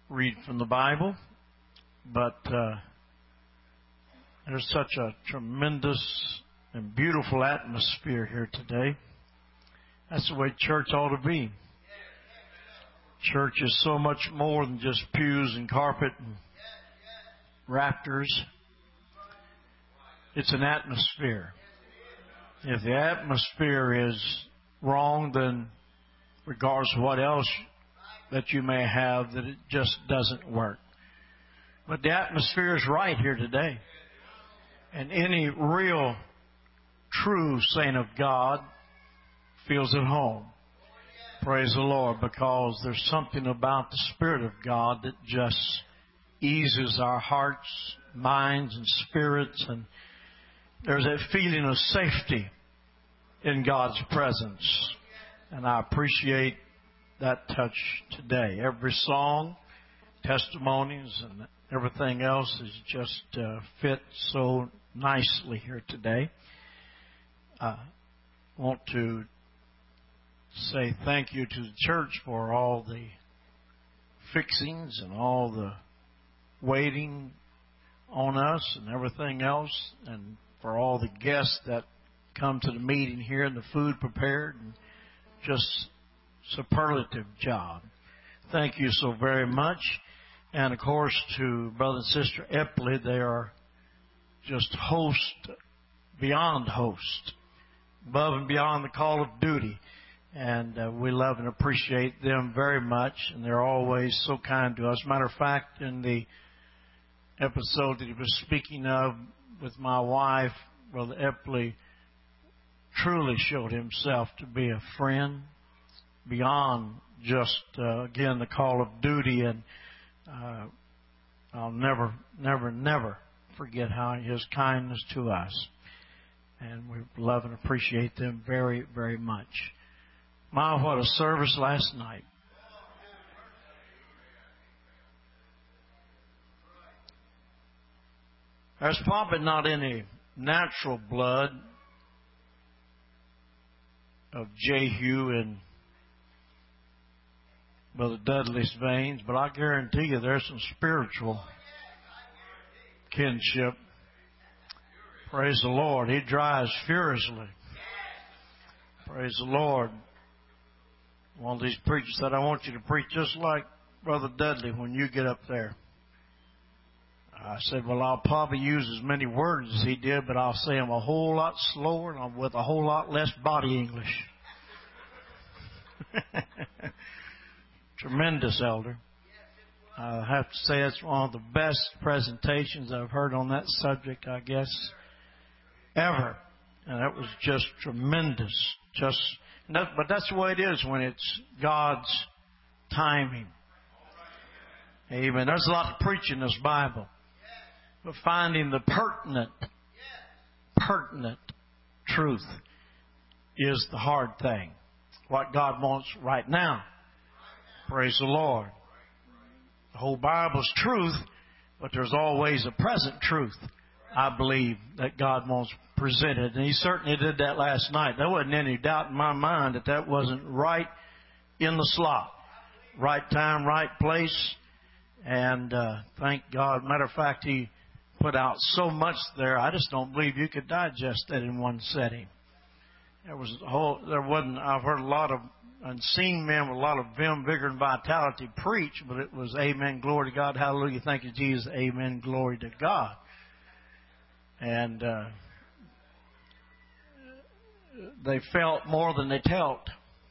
read from the Bible, but there's such a tremendous and beautiful atmosphere here today. That's the way church ought to be. Church is so much more than just pews and carpet and rafters. It's an atmosphere. If the atmosphere is wrong, then regardless of what else that you may have, that it just doesn't work. But the atmosphere is right here today. And any real, true saint of God feels at home. Praise the Lord, because there's something about the Spirit of God that just eases our hearts, minds, and spirits, and there's that feeling of safety in God's presence. And I appreciate that touch today. Every song, testimonies, and everything else is just fit so nicely here today. I want to say thank you to the church for all the fixings and all the waiting on us and everything else, and for all the guests that come to the meeting here and the food prepared, and just superlative job. Thank you so very much. And of course to Brother and Sister Epley, they are just host, beyond host, above and beyond the call of duty. And we love and appreciate them very much, and they're always so kind to us. Matter of fact, in the episode that he was speaking of with my wife, Brother Epley truly showed himself to be a friend beyond just, again, the call of duty. And I'll never forget how his kindness to us. And we love and appreciate them very, very much. My, what a service last night. There's probably not any natural blood of Jehu in Brother Dudley's veins, but I guarantee you there's some spiritual kinship. Praise the Lord. He drives furiously. Praise the Lord. One of these preachers said, I want you to preach just like Brother Dudley when you get up there. I said, well, I'll probably use as many words as he did, but I'll say them a whole lot slower and with a whole lot less body English. Tremendous, Elder. I have to say it's one of the best presentations I've heard on that subject, I guess, ever. And that was just tremendous. But that's the way it is when it's God's timing. Amen. There's a lot of preaching in this Bible. But finding the pertinent truth is the hard thing. What God wants right now. Praise the Lord. The whole Bible's truth, but there's always a present truth, I believe, that God wants presented. And He certainly did that last night. There wasn't any doubt in my mind that that wasn't right in the slot. Right time, right place. And thank God. Matter of fact, He put out so much there, I just don't believe you could digest that in one setting. I've heard a lot of and seen men with a lot of vim, vigor, and vitality preach, but it was amen, glory to God, hallelujah, thank you, Jesus, amen, glory to God. And they felt more than they told.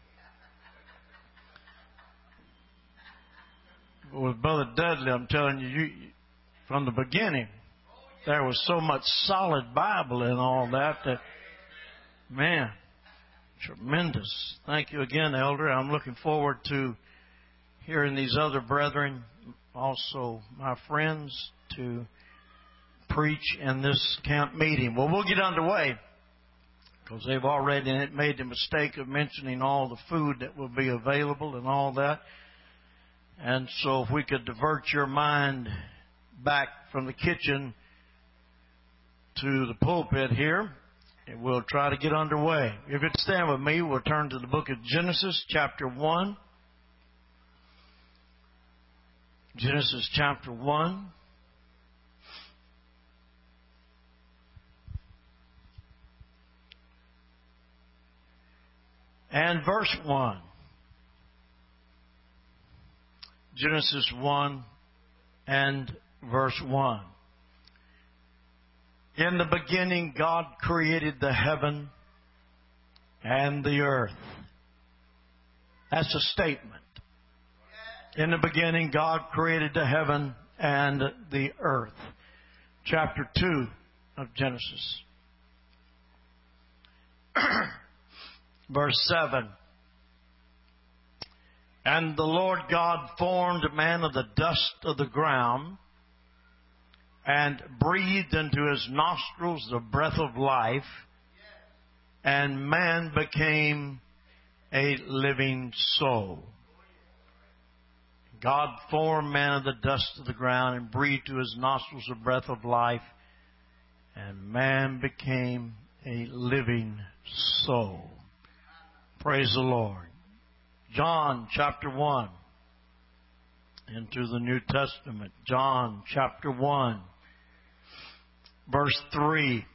But with Brother Dudley, I'm telling you, from the beginning, there was so much solid Bible and all that, man, tremendous. Thank you again, Elder. I'm looking forward to hearing these other brethren, also my friends, to preach in this camp meeting. Well, we'll get underway because they've already made the mistake of mentioning all the food that will be available and all that. And so if we could divert your mind back from the kitchen to the pulpit here, and we'll try to get underway. If you'd stand with me, we'll turn to the book of Genesis, chapter 1. Genesis chapter 1. And verse 1. Genesis 1 and verse 1. In the beginning, God created the heaven and the earth. That's a statement. In the beginning, God created the heaven and the earth. Chapter 2 of Genesis. Verse 7. And the Lord God formed man of the dust of the ground and breathed into his nostrils the breath of life, and man became a living soul. God formed man of the dust of the ground and breathed to his nostrils the breath of life, and man became a living soul. Praise the Lord. John chapter 1. Into the New Testament. John chapter 1. Verse 3.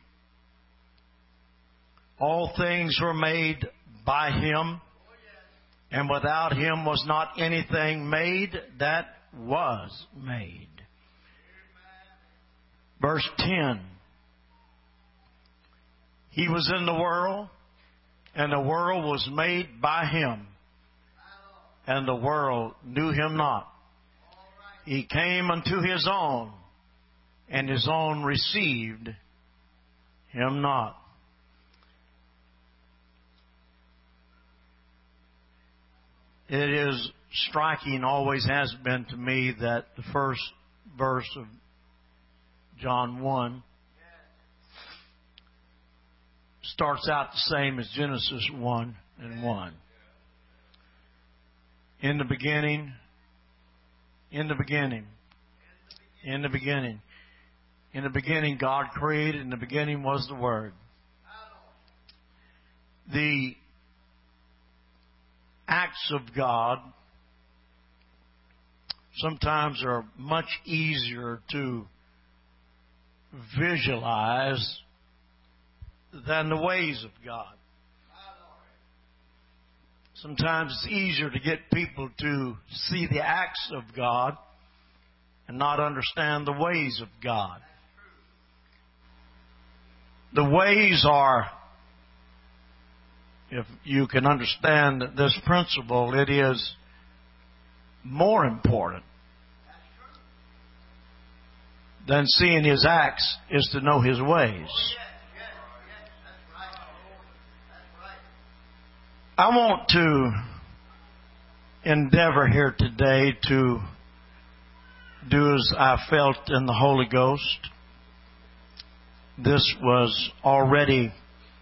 All things were made by Him, and without Him was not anything made that was made. Verse 10. He was in the world, and the world was made by Him, and the world knew Him not. He came unto His own, and His own received Him not. It is striking, always has been to me, that the first verse of John 1 starts out the same as Genesis 1 and 1. In the beginning, God created, in the beginning was the Word. The acts of God sometimes are much easier to visualize than the ways of God. Sometimes it's easier to get people to see the acts of God and not understand the ways of God. The ways are, if you can understand this principle, it is more important than seeing His acts is to know His ways. I want to endeavor here today to do as I felt in the Holy Ghost. This was already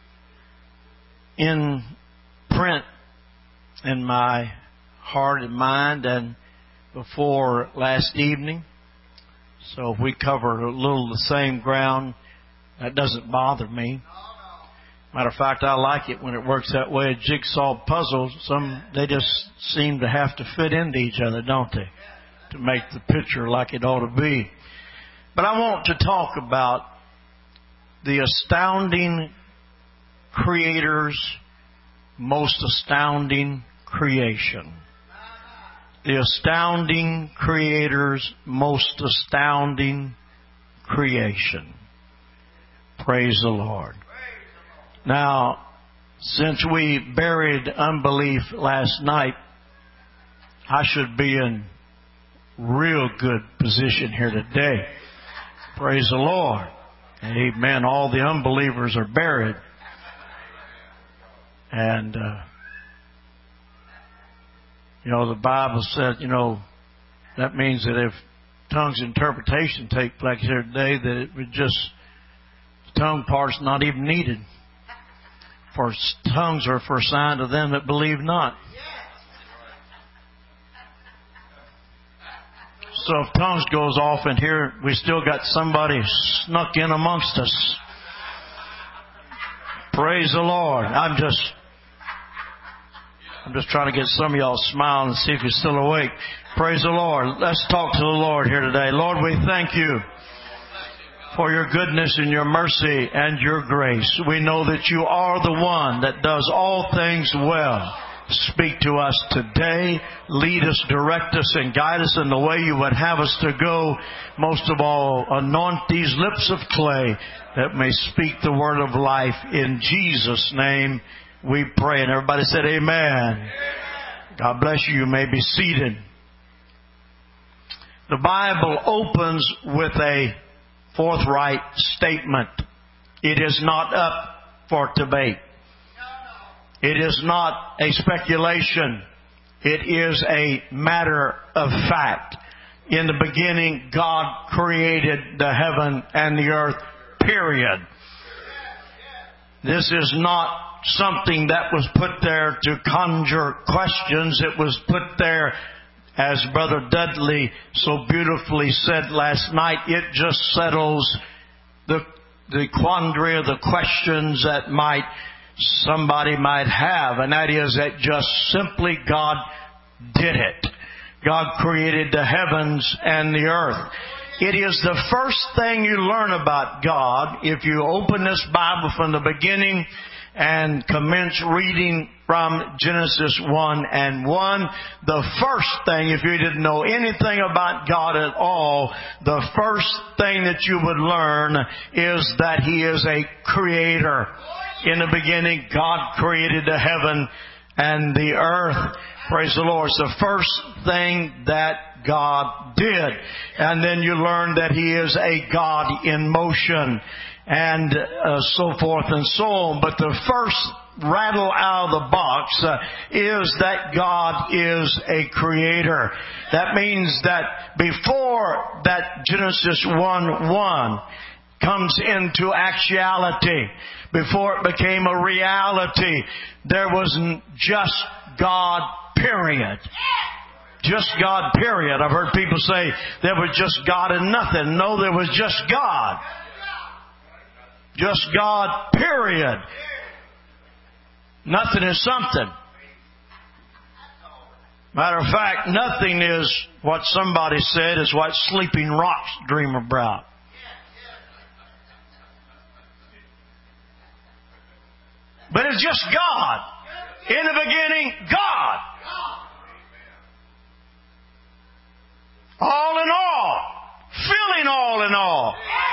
in print in my heart and mind and before last evening. So if we cover a little the same ground, that doesn't bother me. Matter of fact, I like it when it works that way. A jigsaw puzzle, they just seem to have to fit into each other, don't they? To make the picture like it ought to be. But I want to talk about the astounding Creator's most astounding creation. The astounding Creator's most astounding creation. Praise the Lord. Now, since we buried unbelief last night, I should be in real good position here today. Praise the Lord. Amen. All the unbelievers are buried. And, the Bible said, that means that if tongues interpretation take place here today, that it would just, the tongue part's not even needed. For tongues are for a sign to them that believe not. So if tongues goes off in here, we still got somebody snuck in amongst us. Praise the Lord. I'm just trying to get some of y'all smiling and see if you're still awake. Praise the Lord. Let's talk to the Lord here today. Lord, we thank you for your goodness and your mercy and your grace. We know that you are the one that does all things well. Speak to us today. Lead us, direct us, and guide us in the way you would have us to go. Most of all, anoint these lips of clay that may speak the word of life. In Jesus' name we pray. And everybody said amen. God bless you. You may be seated. The Bible opens with a forthright statement. It is not up for debate. It is not a speculation. It is a matter of fact. In the beginning, God created the heaven and the earth, period. This is not something that was put there to conjure questions. It was put there, as Brother Dudley so beautifully said last night, it just settles the quandary or the questions that somebody might have, and that is that just simply God did it. God created the heavens and the earth. It is the first thing you learn about God if you open this Bible from the beginning and commence reading from Genesis 1 and 1. The first thing, if you didn't know anything about God at all, the first thing that you would learn is that He is a creator. In the beginning, God created the heaven and the earth. Praise the Lord. It's the first thing that God did. And then you learn that He is a God in motion and so forth and so on. But the first rattle out of the box is that God is a creator. That means that before that Genesis 1:1 comes into actuality, before it became a reality, there was just God, period. Just God, period. I've heard people say there was just God and nothing. No, there was just God. Just God, period. Nothing is something. Matter of fact, nothing is what somebody said is what sleeping rocks dream about. But it's just God. In the beginning, God. All in all. Filling all in all.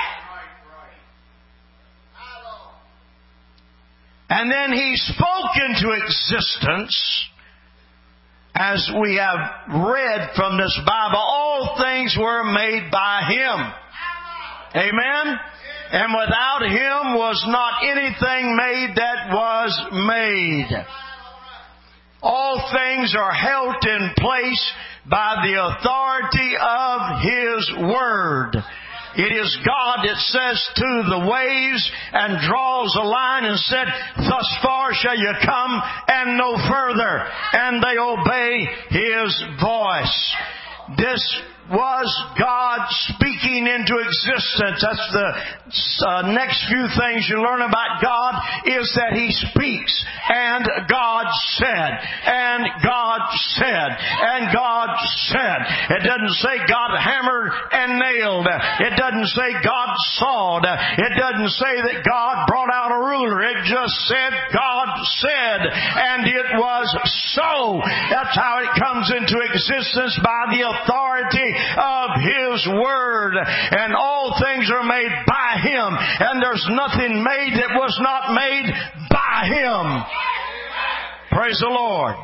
And then He spoke into existence, as we have read from this Bible, all things were made by Him. Amen? And without Him was not anything made that was made. All things are held in place by the authority of His Word. It is God that says to the waves and draws a line and said, thus far shall you come and no further. And they obey His voice. This was God speaking into existence. That's the next few things you learn about God, is that He speaks. And God said. And God said. And God said. It doesn't say God hammered and nailed. It doesn't say God sawed. It doesn't say that God brought out a ruler. It just said God said. And it was so. That's how it comes into existence, by the authority of His Word. And all things are made by Him. And there's nothing made that was not made by Him. Praise the Lord.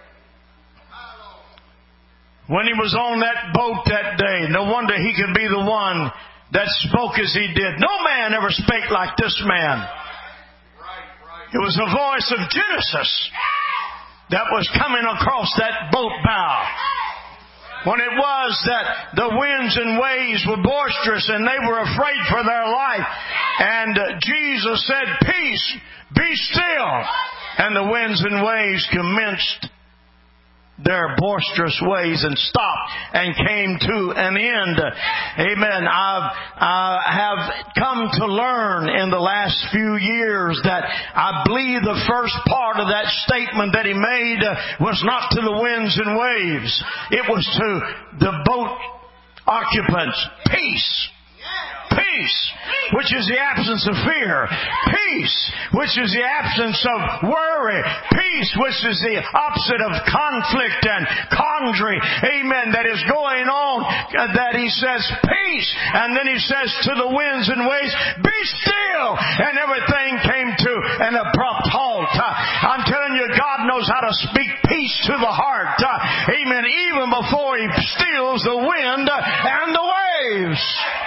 When He was on that boat that day, no wonder He could be the one that spoke as He did. No man ever spake like this man. It was the voice of Genesis that was coming across that boat bow. When it was that the winds and waves were boisterous and they were afraid for their life. And Jesus said, peace, be still. And the winds and waves commenced their boisterous ways and stopped and came to an end. Amen. I have come to learn in the last few years that I believe the first part of that statement that he made was not to the winds and waves. It was to the boat occupants. Peace. Peace, which is the absence of fear. Peace, which is the absence of worry. Peace, which is the opposite of conflict and quandary. Amen. That is going on. That he says peace. And then he says to the winds and waves, be still. And everything came to an abrupt halt. I'm telling you, God knows how to speak peace to the heart. Amen. Even before he stills the wind and the waves.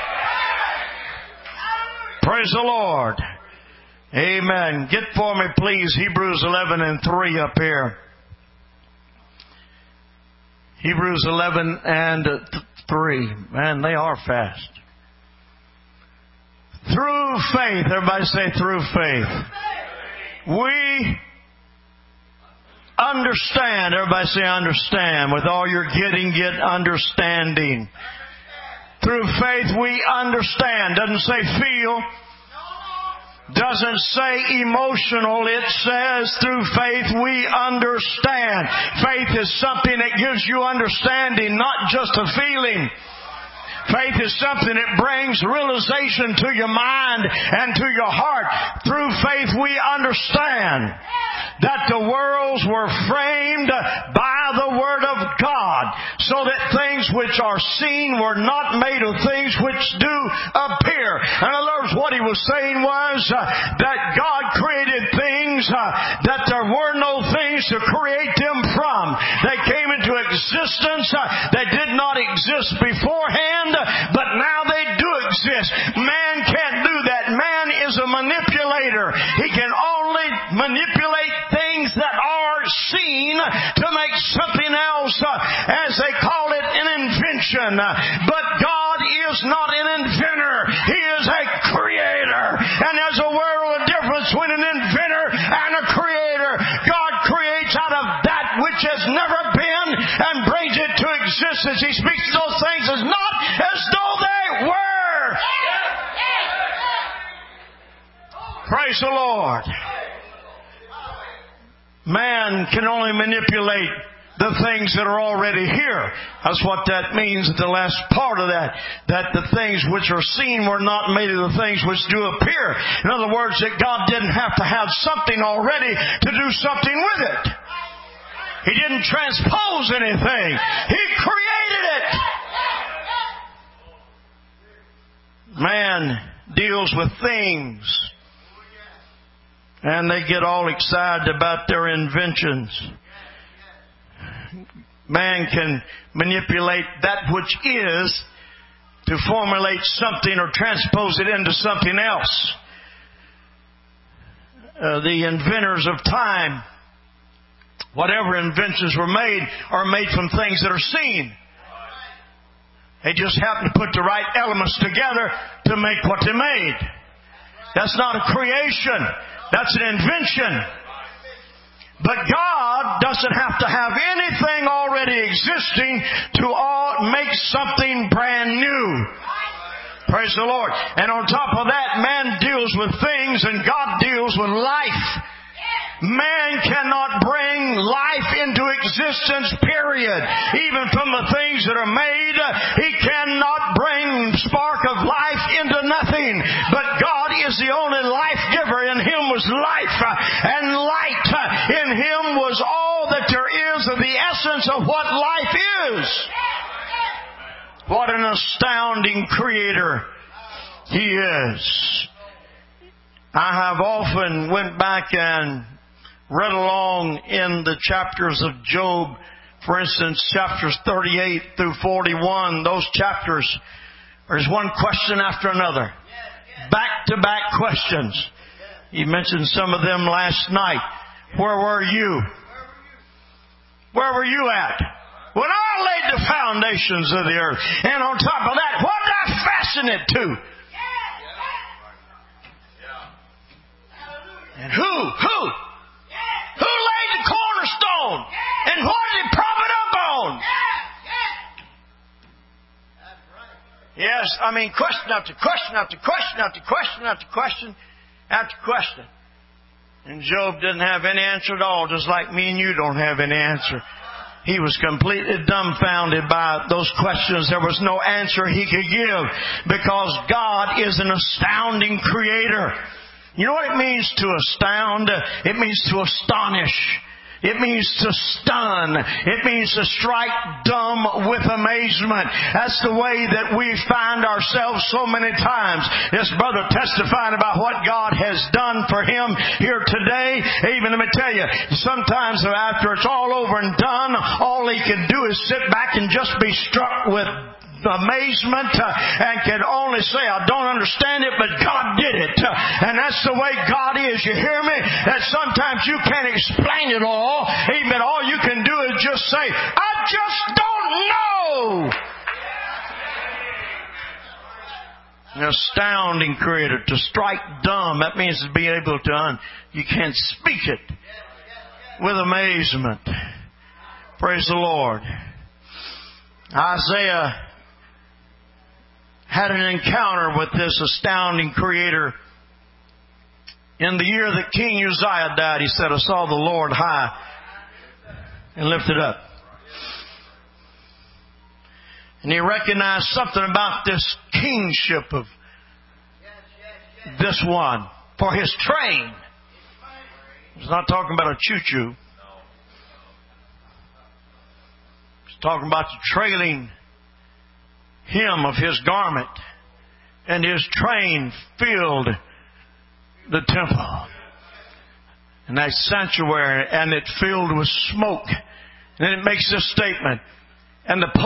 Praise the Lord. Amen. Get for me, please, Hebrews 11 and 3 up here. Hebrews 11 and 3. Man, they are fast. Through faith. Everybody say through faith. We understand. Everybody say understand. With all your getting, get understanding. Through faith we understand. Doesn't say feel. Doesn't say emotional. It says through faith we understand. Faith is something that gives you understanding, not just a feeling. Faith is something that brings realization to your mind and to your heart. Through faith we understand that the worlds were framed by the Word of God, so that things which are seen were not made of things which do appear. In other words, what he was saying was that God created things that there were no things to create them from. They came into existence. They did not exist beforehand, but now they do exist. Man can't do that. Man is a manipulator. He can only manipulate things that are seen to make something else, as they call it, an invention. But God is not an inventor. He is a creator. And there's a world of difference between an inventor and a creator. God creates out of that which has never been and brings it to existence. He speaks to those things as not as though they were. Praise the Lord. Man can only manipulate the things that are already here. That's what that means at the last part of that. That the things which are seen were not made of the things which do appear. In other words, that God didn't have to have something already to do something with it. He didn't transpose anything. He created it. Man deals with things, and they get all excited about their inventions. Man can manipulate that which is to formulate something or transpose it into something else. The inventors of time, whatever inventions were made, are made from things that are seen. They just happen to put the right elements together to make what they made. That's not a creation. That's an invention. But God doesn't have to have anything already existing to make something brand new. Praise the Lord. And on top of that, man deals with things and God deals with life. Man cannot bring life into existence, period. Even from the things that are made, he cannot bring spark of life into nothing. But God is the only life giver. In Him was life and light. In Him was all that there is of the essence of what life is. What an astounding creator He is. I have often went back and read along in the chapters of Job. For instance, chapters 38 through 41, those chapters, there's one question after another. Back-to-back questions. He mentioned some of them last night. Where were you? Where were you at when I laid the foundations of the earth? And on top of that, what did I fasten it to? And who? Who laid the cornerstone? And what did he prop it Yes, question after question after question after question after question after question. And Job didn't have any answer at all, just like me and you don't have any answer. He was completely dumbfounded by those questions. There was no answer he could give because God is an astounding creator. You know what it means to astound? It means to astonish. It means to stun. It means to strike dumb with amazement. That's the way that we find ourselves so many times. This brother testifying about what God has done for him here today. Even, let me tell you, sometimes after it's all over and done, all he can do is sit back and just be struck with amazement and can only say, I don't understand it, but God did it. And that's the way God is. You hear me? That sometimes you can't explain it all. Even all you can do is just say, I just don't know. An astounding creator. To strike dumb, that means to be able to, you can't speak it with amazement. Praise the Lord. Isaiah had an encounter with this astounding creator. In the year that King Uzziah died, he said, I saw the Lord high and lifted up. And he recognized something about this kingship of this one. For his train. He's not talking about a choo-choo. He's talking about the trailing hem of his garment, and his train filled the temple. And that sanctuary, and it filled with smoke. And then it makes this statement, and the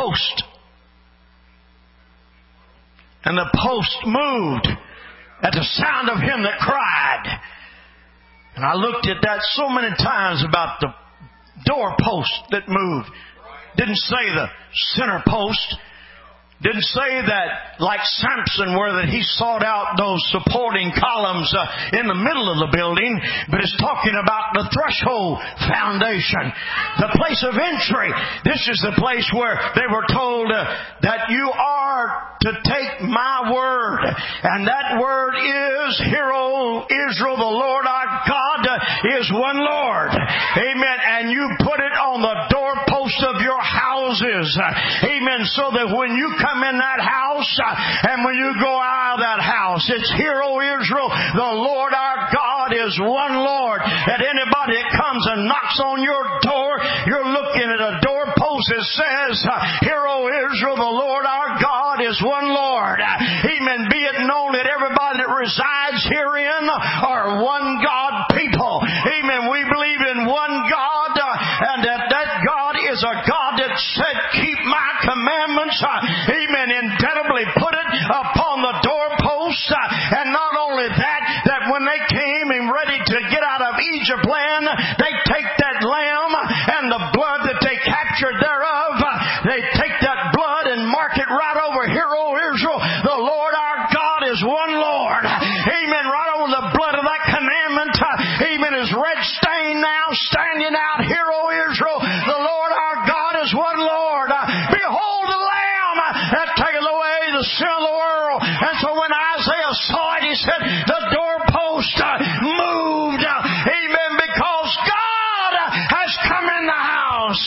post moved at the sound of him that cried. And I looked at that so many times about the doorpost that moved. Didn't say the center post. Didn't say that like Samson where that he sought out those supporting columns in the middle of the building, but it's talking about the threshold foundation, the place of entry. This is the place where they were told that you are to take my word, and that word is, Hear, O Israel, the Lord our God is one Lord. Amen. And you put it on the doorpost of your houses. Amen. So that when you come in that house and when you go out of that house, it's Hear, O Israel, the Lord our God is one Lord. And anybody that comes and knocks on your door, you're looking at a doorpost that says, Hear, O Israel, the Lord our God is one Lord. Amen. Be it known that everybody that resides herein are one God people. Amen. We believe in one God, and that God is a God that said, keep my commandments. Amen. Indelibly put it upon the doorpost. And not only that, that when they came and ready to get out of Egypt land, they take that lamb and the blood that they captured thereof, they take that blood and mark it right over, Hear, O Israel, the Lord our God is one Lord. Amen. Right over the blood of that commandment. Amen. Is red stain now standing out, Hear, O Israel, the Lord our God is one Lord. Behold the Lamb that taketh away the sin of the world. And so when Isaiah saw it, he said, the doorpost moved. Amen. Because God has come in the house.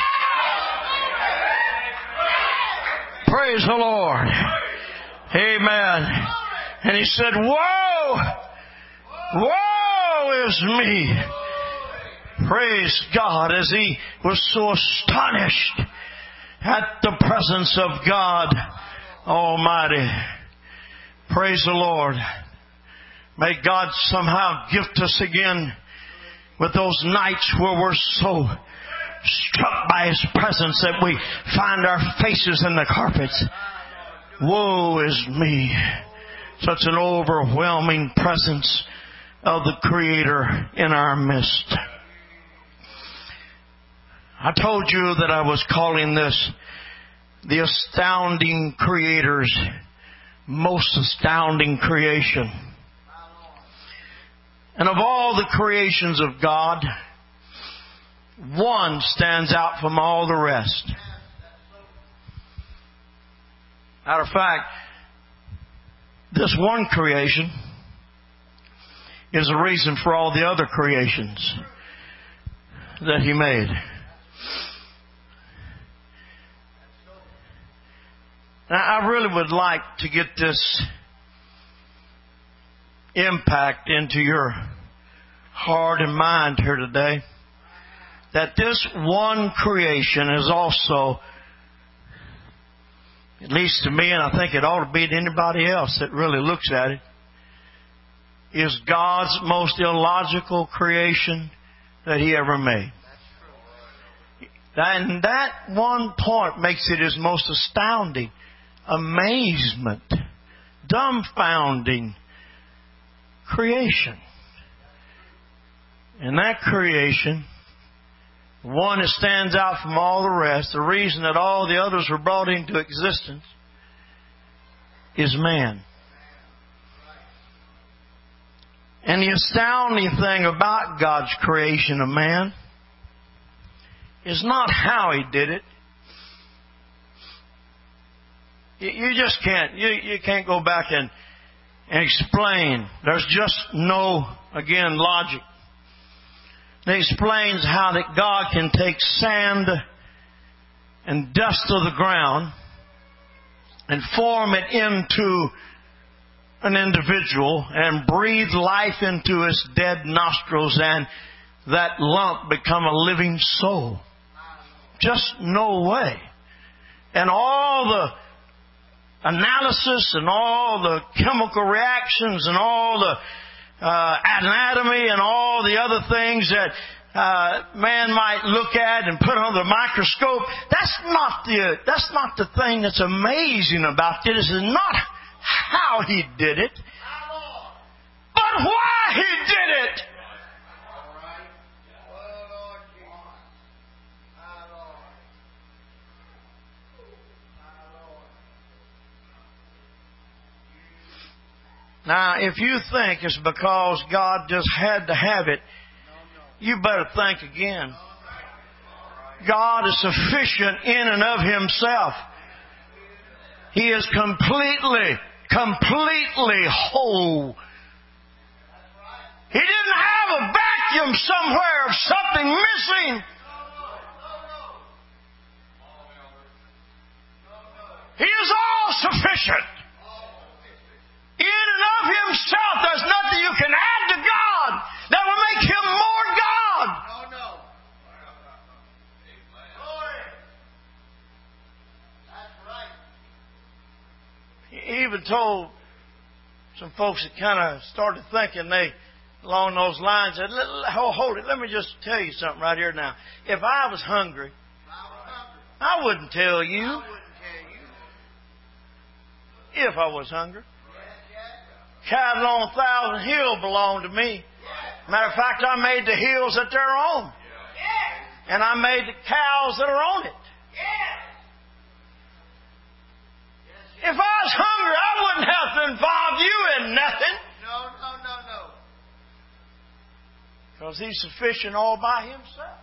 Praise the Lord. Amen. And he said, woe! Woe is me! Praise God, as he was so astonished at the presence of God Almighty. Praise the Lord. May God somehow gift us again with those nights where we're so struck by His presence that we find our faces in the carpets. Woe is me. Such an overwhelming presence of the Creator in our midst. I told you that I was calling this the astounding Creator's most astounding creation. And of all the creations of God, one stands out from all the rest. Matter of fact, this one creation is the reason for all the other creations that He made. Now, I really would like to get this impact into your heart and mind here today, that this one creation is also, at least to me, and I think it ought to be to anybody else that really looks at it, is God's most illogical creation that He ever made. And that one point makes it His most astounding, amazement, dumbfounding creation. And that creation, one that stands out from all the rest, the reason that all the others were brought into existence, is man. And the astounding thing about God's creation of man is not how He did it. You just can't. You can't go back and explain. There's just no, again, logic. It explains how that God can take sand and dust of the ground and form it into an individual and breathe life into his dead nostrils, and that lump become a living soul. Just no way. And all the analysis and all the chemical reactions and all the anatomy and all the other things that man might look at and put under the microscope, that's not the thing that's amazing about it. This is not how He did it, but why He did it. Now, if you think it's because God just had to have it, you better think again. God is sufficient in and of Himself. He is completely whole. He didn't have a vacuum somewhere of something missing. He is all sufficient. In and of Himself, there's nothing you can add to God that will make Him more God. No. That's right. He even told some folks that kind of started thinking along those lines, said, hold it, let me just tell you something right here now. If I was hungry, I wouldn't tell you. If I was hungry. Cattle on 1,000 Hill belong to me. Matter of fact, I made the hills that they're on. And I made the cows that are on it. If I was hungry, I wouldn't have to involve you in nothing. No. Because He's sufficient all by Himself.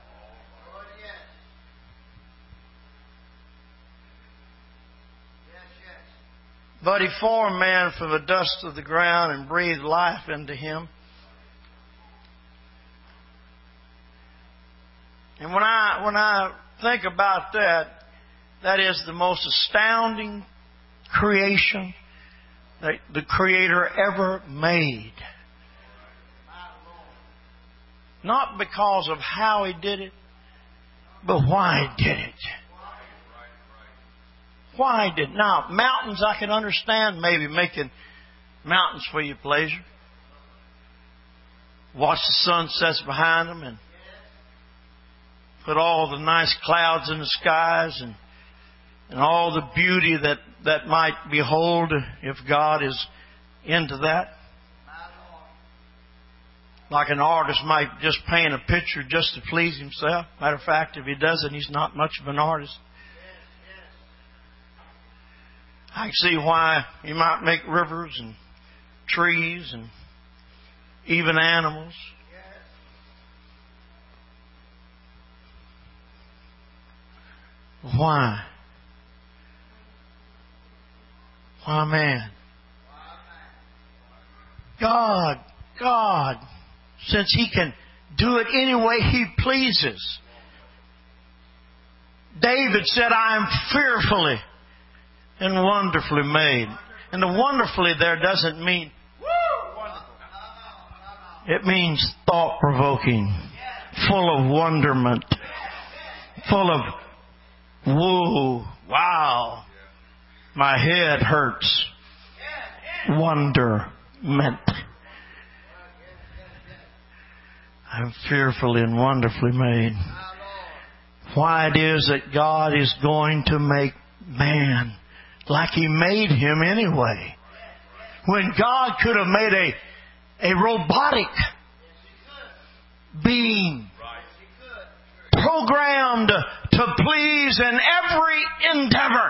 But He formed man from the dust of the ground and breathed life into him. And when I think about that, that is the most astounding creation that the Creator ever made. Not because of how He did it, but why He did it. Why did now mountains I can understand maybe making mountains for your pleasure. Watch the sun sets behind them and put all the nice clouds in the skies and all the beauty that might behold if God is into that. Like an artist might just paint a picture just to please himself. Matter of fact, if he doesn't, he's not much of an artist. I can see why you might make rivers and trees and even animals. Why? Why, man. God, since He can do it any way He pleases. David said, I am fearfully and wonderfully made. And the wonderfully there doesn't mean, it means thought-provoking, full of wonderment, full of whoa, wow, my head hurts, wonderment. I'm fearfully and wonderfully made. Why it is that God is going to make man like He made him anyway. When God could have made a robotic being programmed to please in every endeavor.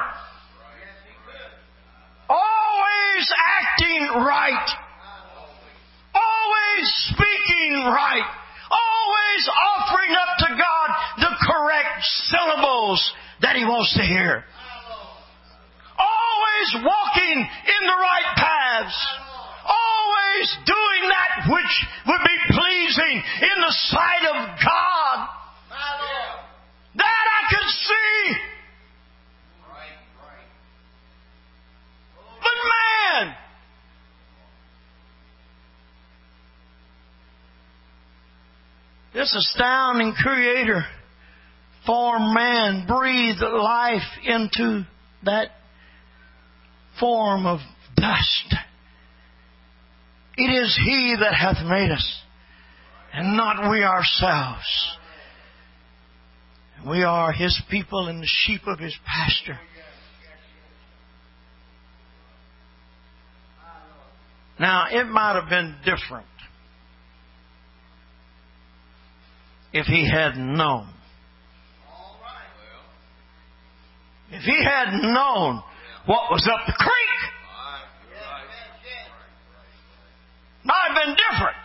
Always acting right. Always speaking right. Always offering up to God the correct syllables that He wants to hear. Always walking in the right paths. Always doing that which would be pleasing in the sight of God. That I could see. But man, this astounding Creator formed man, breathed life into that form of dust. It is He that hath made us, and not we ourselves. We are His people and the sheep of His pasture. Now, it might have been different if He hadn't known. If He hadn't known what was up the creek, might have been different.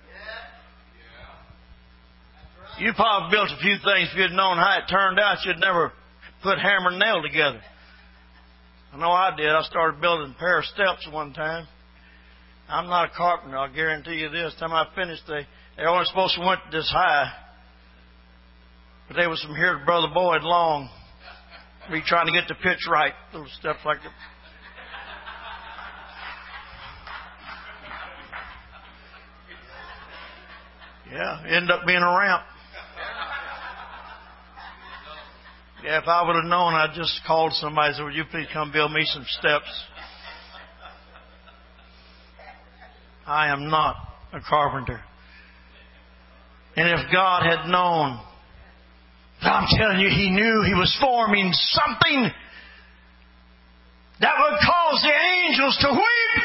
You probably built a few things. If you'd known how it turned out, you'd never put hammer and nail together. I know I did. I started building a pair of steps one time. I'm not a carpenter, I'll guarantee you this. Time I finished, they only supposed to went this high. But they was from here to Brother Boyd long. Me trying to get the pitch right. Little steps like that. Yeah, end up being a ramp. Yeah, if I would have known, I'd just called somebody and said, would you please come build me some steps? I am not a carpenter. And if God had known, I'm telling you, He knew He was forming something that would cause the angels to weep.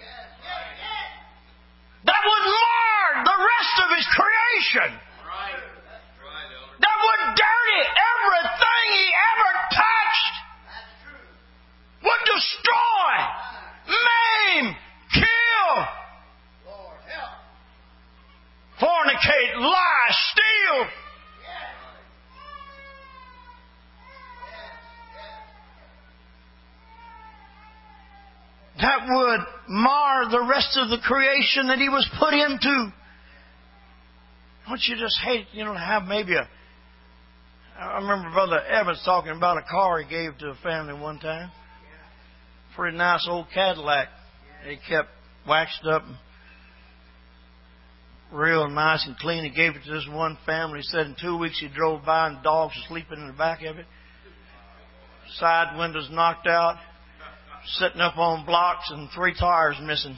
That would mar the rest of His creation. That would dirty everything He ever touched. Would destroy, maim, kill, fornicate, lie, steal. That would mar the rest of the creation that He was put into. Don't you just hate, to have maybe I remember Brother Evans talking about a car he gave to a family one time. Pretty nice old Cadillac. He kept waxed up and real nice and clean. He gave it to this one family. He said in 2 weeks he drove by and dogs were sleeping in the back of it. Side windows knocked out. Sitting up on blocks and 3 tires missing.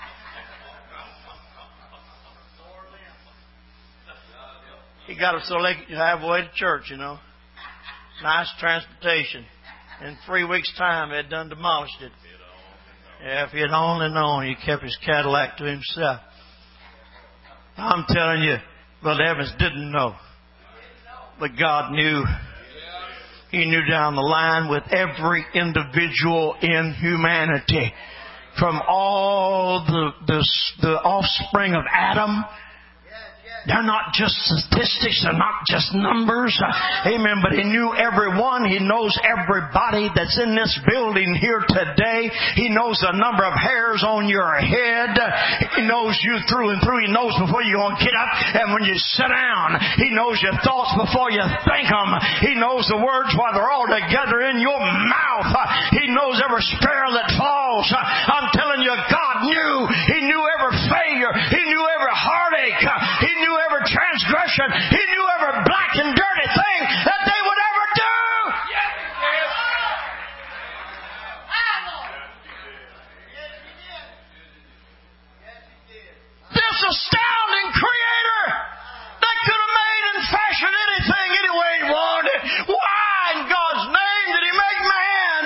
He got them so they could have a way to church, Nice transportation. In 3 weeks' time, they had done demolished it. Yeah, if he had only known, he kept his Cadillac to himself. I'm telling you, Brother Evans didn't know. But God knew. He knew down the line with every individual in humanity. From all the offspring of Adam They're not just statistics. They're not just numbers. Amen. But He knew everyone. He knows everybody that's in this building here today. He knows the number of hairs on your head. He knows you through and through. He knows before you're going to get up and when you sit down. He knows your thoughts before you think them. He knows the words while they're all together in your mouth. He knows every sparrow that falls. I'm telling you, God knew. He knew every failure. He knew every heartache. He knew every transgression. He knew every black and dirty thing that they would ever do. This astounding Creator that could have made and fashioned anything any way He wanted. Why in God's name did He make man?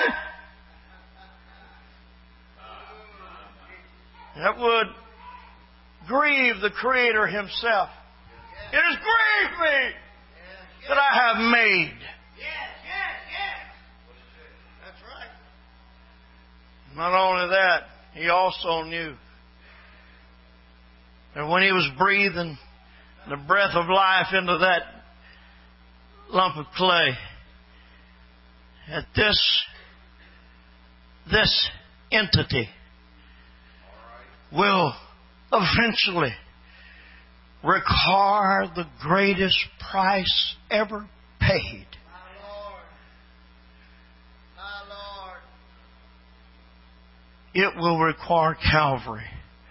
That would grieve the Creator Himself. It has grieved me that I have made. That's right. Not only that, He also knew that when He was breathing the breath of life into that lump of clay, that this entity will eventually require the greatest price ever paid. My Lord. It will require Calvary.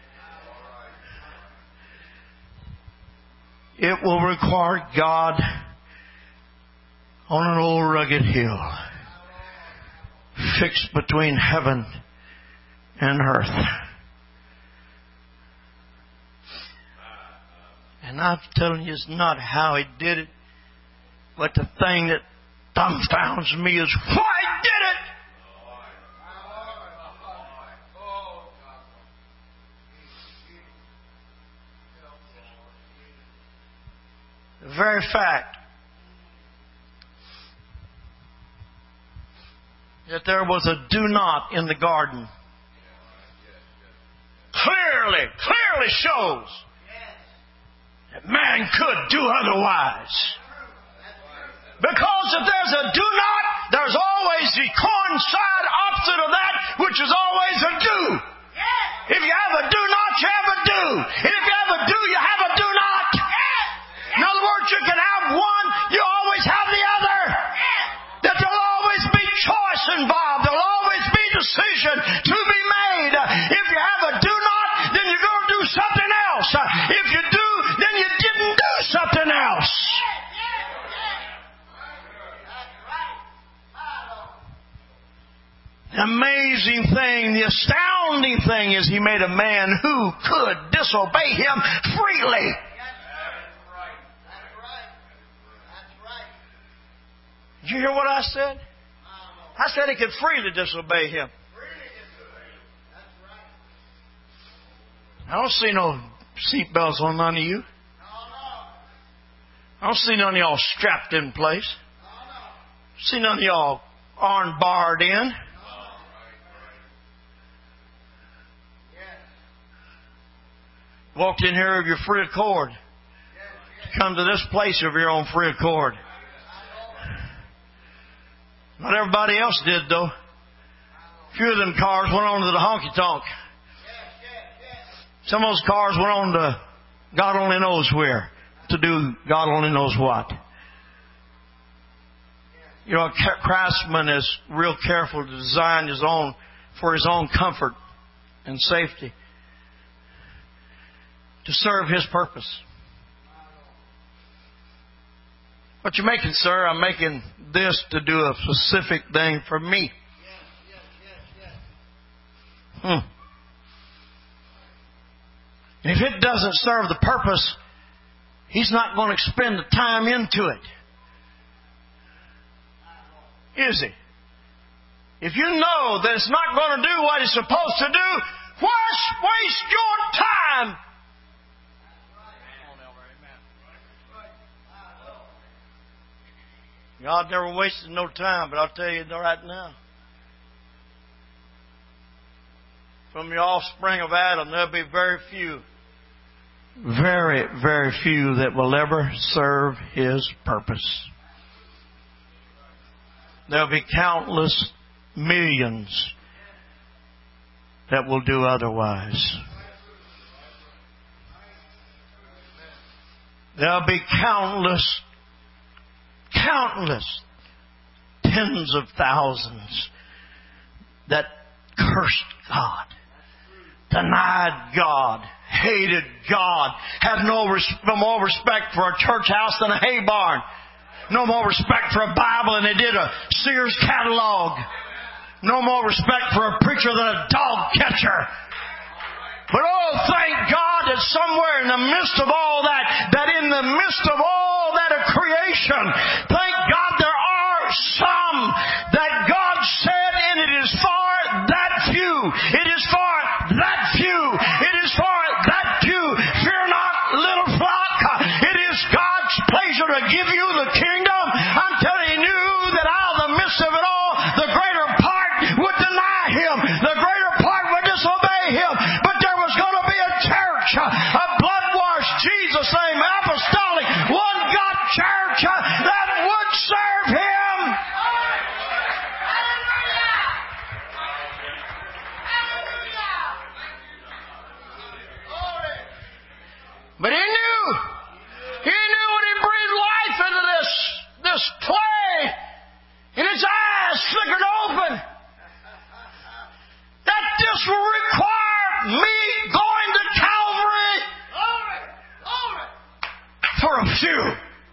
It will require God on an old rugged hill fixed between heaven and earth. And I'm telling you, it's not how He did it, but the thing that dumbfounds me is why He did it. The very fact that there was a do not in the garden clearly shows that man could do otherwise. Because if there's a do not, there's always the coincide opposite of that, which is always a do. If you have a do not, you have a do. And if you have a do, you have a do not. In other words, you can have one, you always have the other. That there'll always be choice involved. There'll always be decision to be made. If you have a do not, then you're going to do something else. If you do, then you didn't do something else. The amazing thing, the astounding thing is He made a man who could disobey Him freely. Did you hear what I said? I said He could freely disobey Him. I don't see no seatbelts on none of you. I don't see none of y'all strapped in place. I see none of y'all arm barred in. Walked in here of your free accord. Come to this place of your own free accord. Not everybody else did, though. A few of them cars went on to the honky-tonk. Some of those cars went on to God only knows where to do God only knows what. You know, a craftsman is real careful to design his own for his own comfort and safety to serve his purpose. What you making, sir? I'm making this to do a specific thing for me. If it doesn't serve the purpose, he's not going to expend the time into it. Is he? If you know that it's not going to do what it's supposed to do, why waste your time? God never wasted no time, but I'll tell you right now. From the offspring of Adam, there'll be very few very, very few that will ever serve His purpose. There'll be countless millions that will do otherwise. There'll be countless tens of thousands that cursed God, denied God, hated God, had no more respect for a church house than a hay barn, no more respect for a Bible than they did a Sears catalog, no more respect for a preacher than a dog catcher. But oh, thank God that somewhere in the midst of all that in the midst of all that of creation, thank God there are some that God said, and it is for that few. It is for that few. It is for that few. Fear not, little flock. It is God's pleasure to give you the kingdom until He knew that out of the midst of it all, the greater part would deny Him. The greater part would disobey Him. But there was going to be a church, a blood-washed, Jesus-name, apostolic, one-God church that would serve Him. But He knew when He breathed life into this clay, and His eyes flickered open, that this will require me going to Calvary for a few.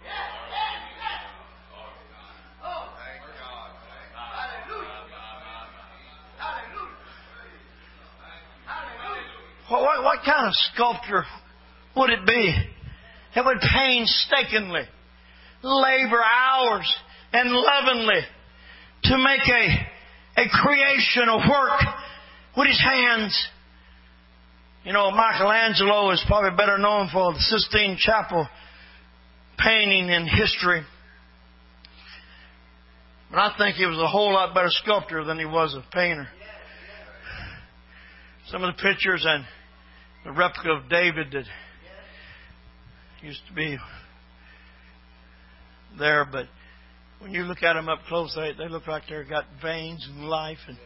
What kind of sculpture would it be? It would painstakingly labor hours and lovingly to make a creation, a work with his hands. You know, Michelangelo is probably better known for the Sistine Chapel painting in history. But I think he was a whole lot better sculptor than he was a painter. Some of the pictures and the replica of David that used to be there, but when you look at them up close, they look like they've got veins and life and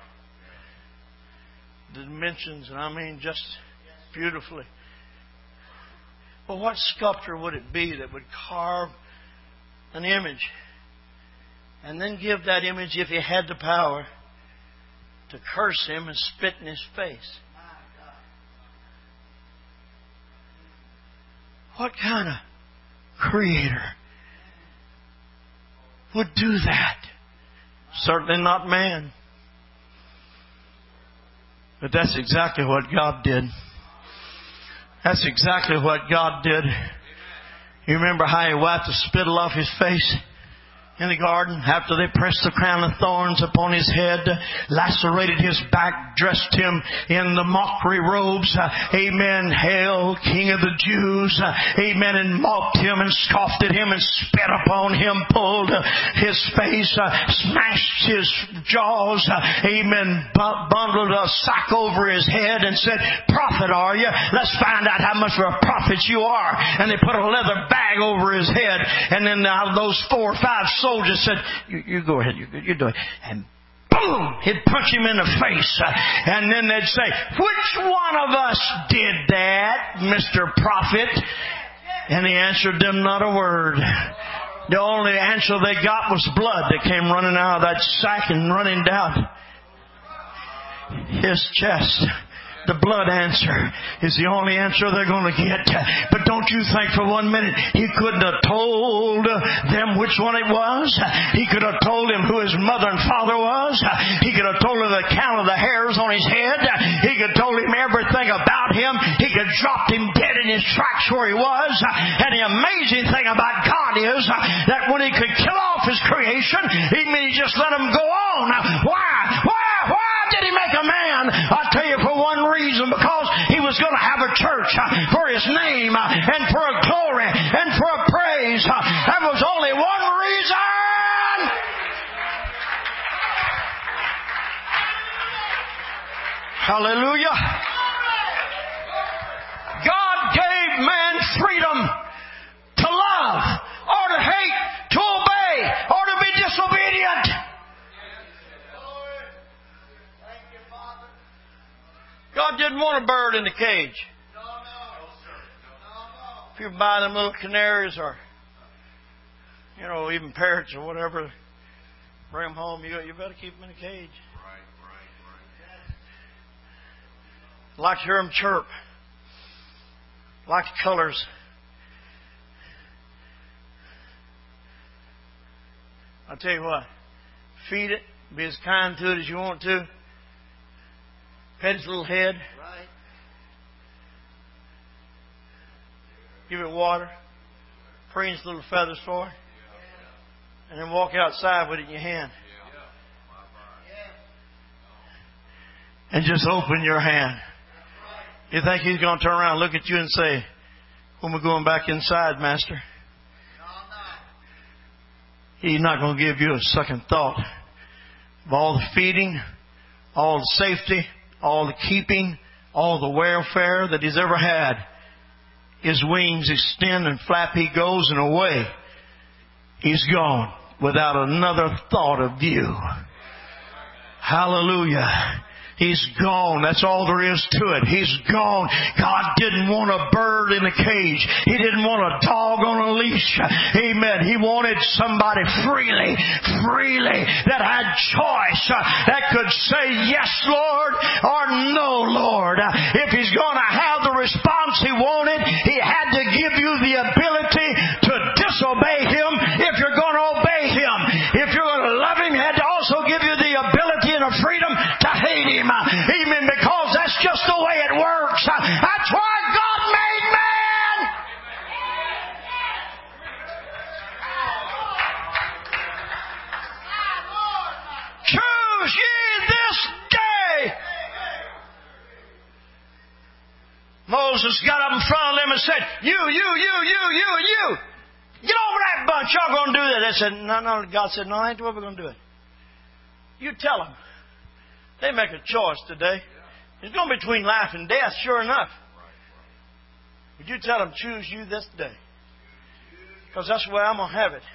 dimensions, and I mean just beautifully. But what sculptor would it be that would carve an image and then give that image, if he had the power, to curse him and spit in his face? What kind of creator would do that? Certainly not man. But that's exactly what God did. That's exactly what God did. You remember how He wiped the spittle off His face in the garden after they pressed the crown of thorns upon His head, lacerated His back, dressed Him in the mockery robes. Amen. Hail, King of the Jews. Amen. And mocked Him and scoffed at Him and spit upon Him, pulled His face, smashed His jaws. Amen. Bundled a sack over His head and said, "Prophet are you? Let's find out how much of a prophet you are." And they put a leather bag over His head. And then out of those 4 or 5 soldiers said, you go ahead, you do it. And boom, he'd punch him in the face. And then they'd say, "Which one of us did that, Mr. Prophet?" And he answered them not a word. The only answer they got was blood that came running out of that sack and running down his chest. The blood answer is the only answer they're going to get. But don't you think for 1 minute He couldn't have told them which one it was? He could have told them who his mother and father was. He could have told them the count of the hairs on his head. He could have told him everything about him. He could have dropped him dead in his tracks where he was. And the amazing thing about God is that when He could kill off His creation, He just let him go on. Why did He make a man? I'll tell you, for one reason, because He was going to have a church for His name and for a glory and for a praise. That was only one reason. Hallelujah. God gave God didn't want a bird in the cage. If you buy them little canaries or, even parrots or whatever, bring them home, you better keep them in a cage. Like to hear them chirp. Like the colors. I'll tell you what. Feed it. Be as kind to it as you want to. Pet its little head. Right. Give it water. Preen its little feathers for it. And then walk outside with it in your hand. And just open your hand. You think He's going to turn around and look at you and say, when we're going back inside, Master? He's not going to give you a second thought of all the feeding, all the safety, all the keeping, all the welfare that He's ever had. His wings extend and flap He goes, and away He's gone without another thought of you. Hallelujah. He's gone. That's all there is to it. He's gone. God didn't want a bird in a cage. He didn't want a dog on a leash. Amen. He wanted somebody freely that had choice, that could say yes, Lord, or no, Lord. If He's going to have the response He wanted, He had to give you the ability to disobey Him if you're going to obey Him. If you're going to love Him, He had to also give you the ability and the freedom to hate Him. Amen. Because that's just the way it works. That's why God made man. Choose ye this day. Moses got up in front of them and said, you. Get over that bunch. Y'all going to do that. They said, no. God said, no, that ain't the way we're going to do it. You tell them. They make a choice today. It's going to be between life and death, sure enough. Would you tell them, choose you this day? Because that's the way I'm going to have it.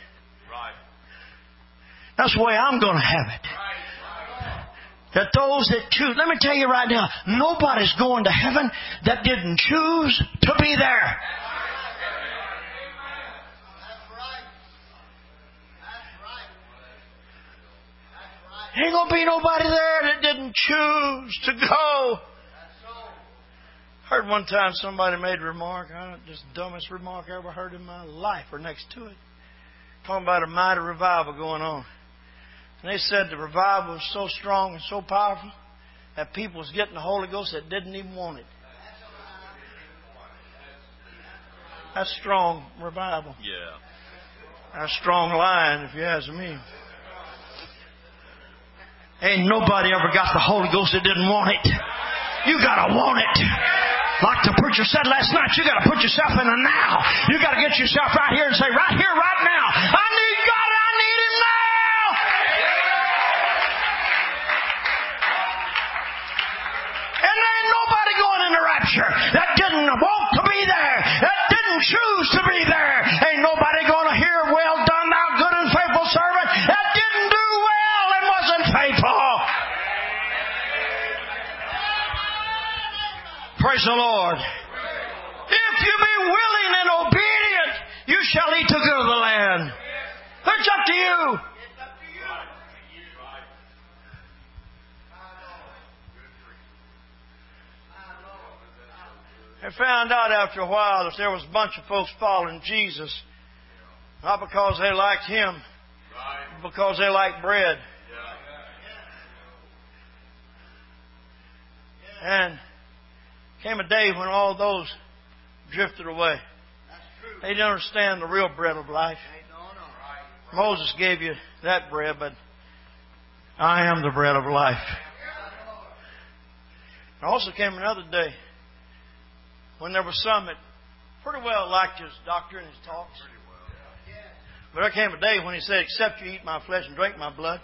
That's the way I'm going to have it. That those that choose, let me tell you right now, nobody's going to heaven that didn't choose to be there. Ain't going to be nobody there that didn't choose to go. Heard one time somebody made a remark, just the dumbest remark I ever heard in my life, or next to it. Talking about a mighty revival going on. And they said the revival was so strong and so powerful that people was getting the Holy Ghost that didn't even want it. That's strong revival. Yeah. That's strong lying, if you ask me. Ain't nobody ever got the Holy Ghost that didn't want it. You gotta want it. Like the preacher said last night, you gotta put yourself in the now. You gotta get yourself right here and say, right here, right now, I need God, I need Him now. And there ain't nobody going in the rapture that didn't want to be there, that didn't choose to be there. Ain't nobody going to hear, well done, thou good and faithful servant, that didn't do well and wasn't faithful. Praise the Lord. If you be willing and obedient, you shall eat the good of the land. It's up to you. I found out after a while that there was a bunch of folks following Jesus, not because they liked Him, but because they liked bread. And came a day when all those drifted away. They didn't understand the real bread of life. Moses gave you that bread, but I am the bread of life. There also came another day when there was some that pretty well liked His doctrine and His talks. But there came a day when He said, except you eat my flesh and drink my blood,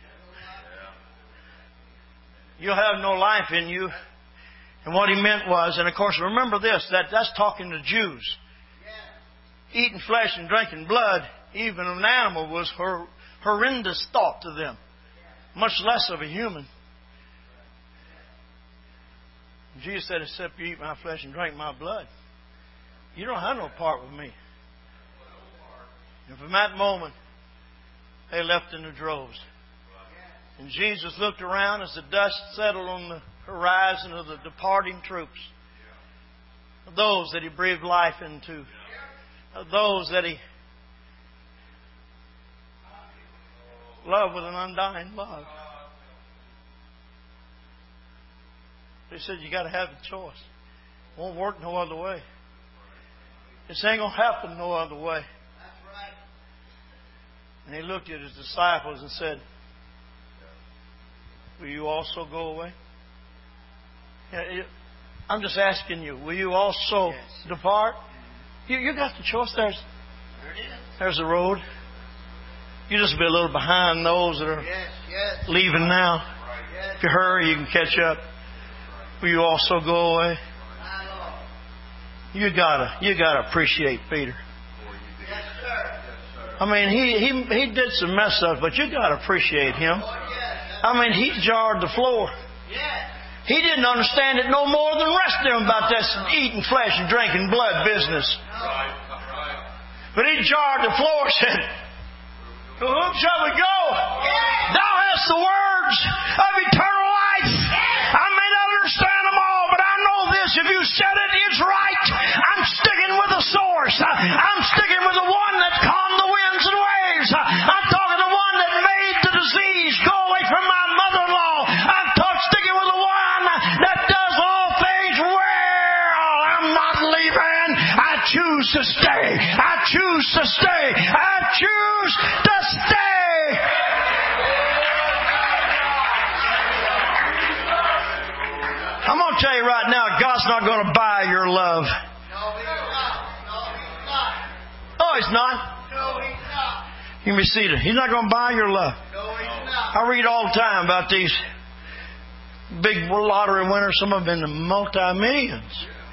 you'll have no life in you. And what He meant was, and of course remember this, that's talking to Jews. Eating flesh and drinking blood, even of an animal, was horrendous thought to them. Much less of a human. Jesus said, except you eat my flesh and drink my blood, you don't have no part with me. And from that moment, they left in the droves. And Jesus looked around as the dust settled on the horizon of the departing troops. Of those that He breathed life into. Of those that He loved with an undying love. He said, you got to have the choice. It won't work no other way. This ain't going to happen no other way. And He looked at His disciples and said, will you also go away? I'm just asking you, will you also depart? You got the choice. There's the road. You just be a little behind those that are leaving now. If you hurry, you can catch up. Will you also go away? You gotta appreciate Peter. I mean, he did some mess ups, but you gotta appreciate him. I mean, he jarred the floor. He didn't understand it no more than the rest of them about this eating flesh and drinking blood business. But he jarred the floor and said, to whom shall we go? Thou hast the words of eternal life. I may not understand them all, but I know this. If you said it, it's right. I'm sticking with the source. I'm sticking with the one that calmed the winds and waves. I'm talking the one that made the disease go away from my mother-in-law. I'm sticking with the one that does all things well. I'm not leaving. I choose to stay. I choose to stay. I choose to stay. I'm going to tell you right now, God's not going to buy your love. No, He's not. You can be seated. He's not going to buy your love. I read all the time about these big lottery winners. Some of them in the multi-millions.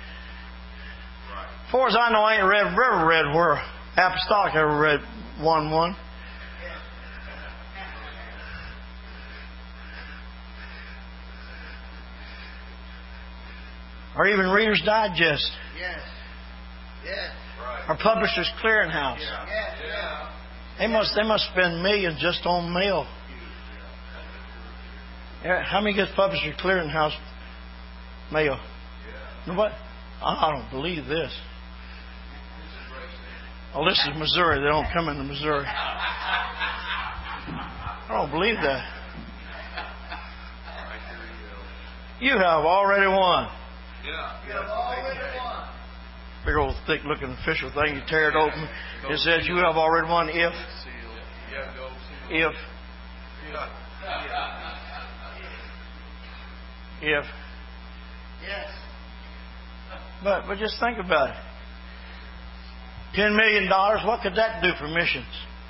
As far as I know, I ain't ever read where Apostolic ever read won. Or even Reader's Digest. Or Publishers Clearinghouse. They must spend millions just on mail. How many gets Publishers Clearinghouse mail? You know what? I don't believe this. Oh, this is Missouri. They don't come into Missouri. I don't believe that. You have already won. You have already won. Big old thick-looking official thing. You tear it open. It says you have already won if. Yes. But just think about it. $10 million, what could that do for missions?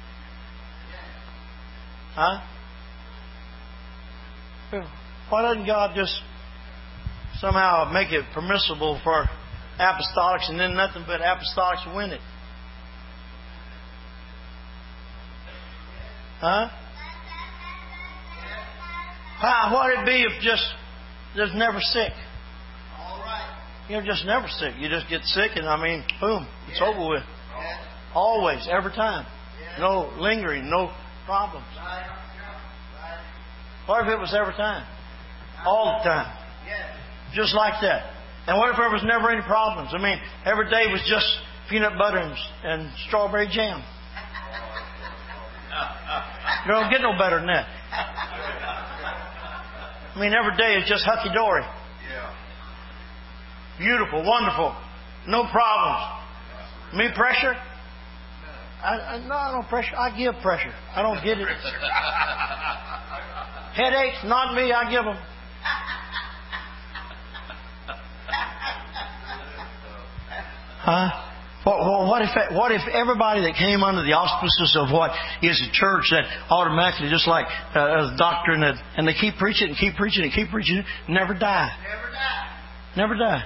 Huh? Why doesn't God just somehow make it permissible for apostolics and then nothing but apostolics win it? Huh? What would it be if just never sick? You're just never sick. You just get sick and boom, it's over with. Always, every time. No lingering, no problems. What if it was every time? All the time. Just like that. And what if there was never any problems? Every day was just peanut butter and strawberry jam. You don't get no better than that. Every day is just hunky-dory. Beautiful, wonderful, no problems. Me pressure? I don't pressure. I give pressure. I don't get it. Headaches, not me. I give them. Huh? What if everybody that came under the auspices of what is a church that automatically, just like a doctrine, and they keep preaching and keep preaching and keep preaching, never die. Never die.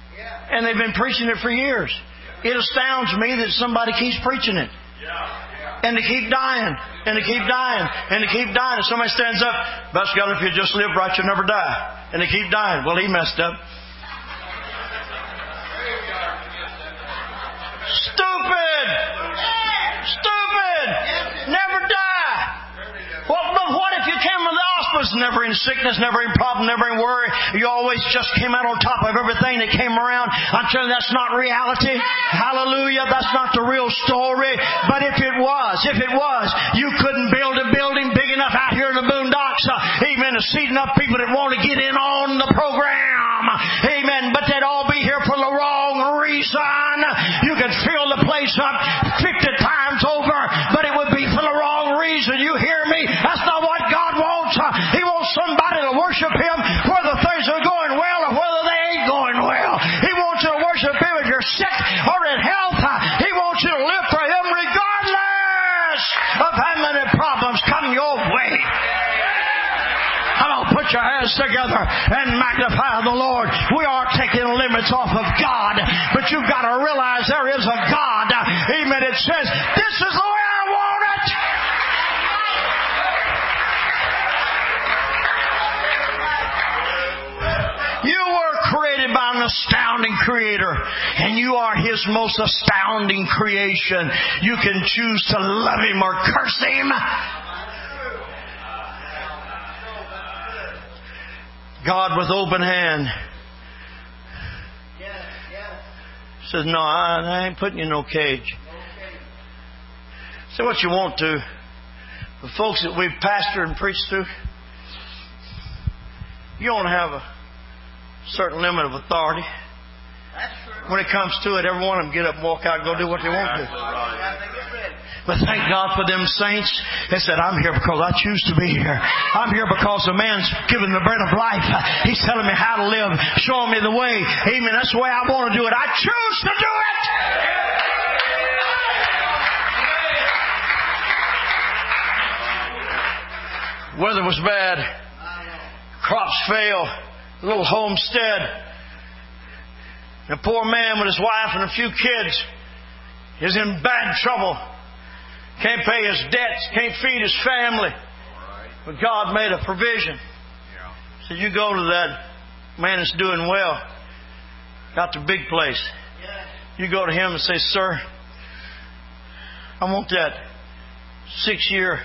And they've been preaching it for years. It astounds me that somebody keeps preaching it. and to keep dying, and to keep dying, and to keep dying. And somebody stands up, "Bless God, if you just live right, you'll never die." And they keep dying. Well, he messed up. Stupid! Never die. Well, but what if you came with the hospice? Never in sickness, never in problem, never in worry. You always just came out on top of everything that came around. I'm telling you, that's not reality. Hallelujah. That's not the real story. But if it was, you couldn't build a building big enough out here in the boondocks, amen, to seat enough people that want to get in on the program. Amen. But they'd all be here for the wrong reason. You could fill the place up 50 times over, but it would be for the wrong reason. You hear me? That's not what God wants. He wants somebody to worship Him whether things are going well or whether they ain't going well. He wants you to worship Him if you're sick or in health. He wants you to live for Him regardless of how many problems come your way. Come on, put your hands together and magnify the Lord. We are taking limits off of God, but you've got to realize there is a God. Amen. It says, "This is the way I want it." You were created by an astounding Creator, and you are His most astounding creation. You can choose to love Him or curse Him. God with open hand says, "No, I ain't putting you in no cage." Say what you want to. The folks that we've pastored and preached to, you don't have a certain limit of authority. When it comes to it, every one of them get up and walk out and go do what they want to. But thank God for them saints that said, "I'm here because I choose to be here. I'm here because the man's given the bread of life. He's telling me how to live, showing me the way. Amen. That's the way I want to do it. I choose to do it." Weather was bad. Crops failed. A little homestead. The poor man with his wife and a few kids is in bad trouble. Can't pay his debts. Can't feed his family. But God made a provision. So you go to that man that's doing well. Got the big place. You go to him and say, "Sir, I want that 6-year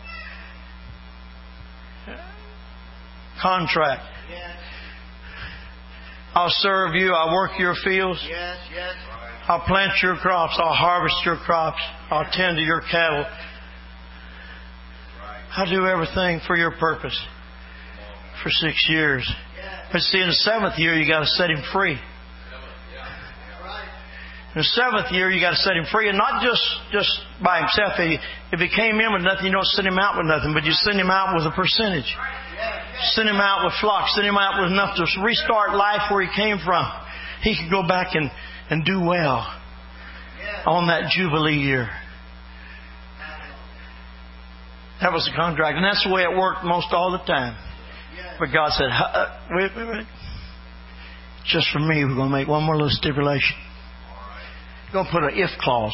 contract. I'll serve you. I'll work your fields. I'll plant your crops. I'll harvest your crops. I'll tend to your cattle. I'll do everything for your purpose for 6 years." But see, in the 7th year, you got to set him free. In the 7th year, you got to set him free, and not just by himself. If he came in with nothing, you don't send him out with nothing, but you send him out with a percentage. Send him out with flocks. Send him out with enough to restart life where he came from. He could go back and do well on that Jubilee year. That was the contract. And that's the way it worked most all the time. But God said, wait. Just for me, we're going to make one more little stipulation. We're going to put an if clause.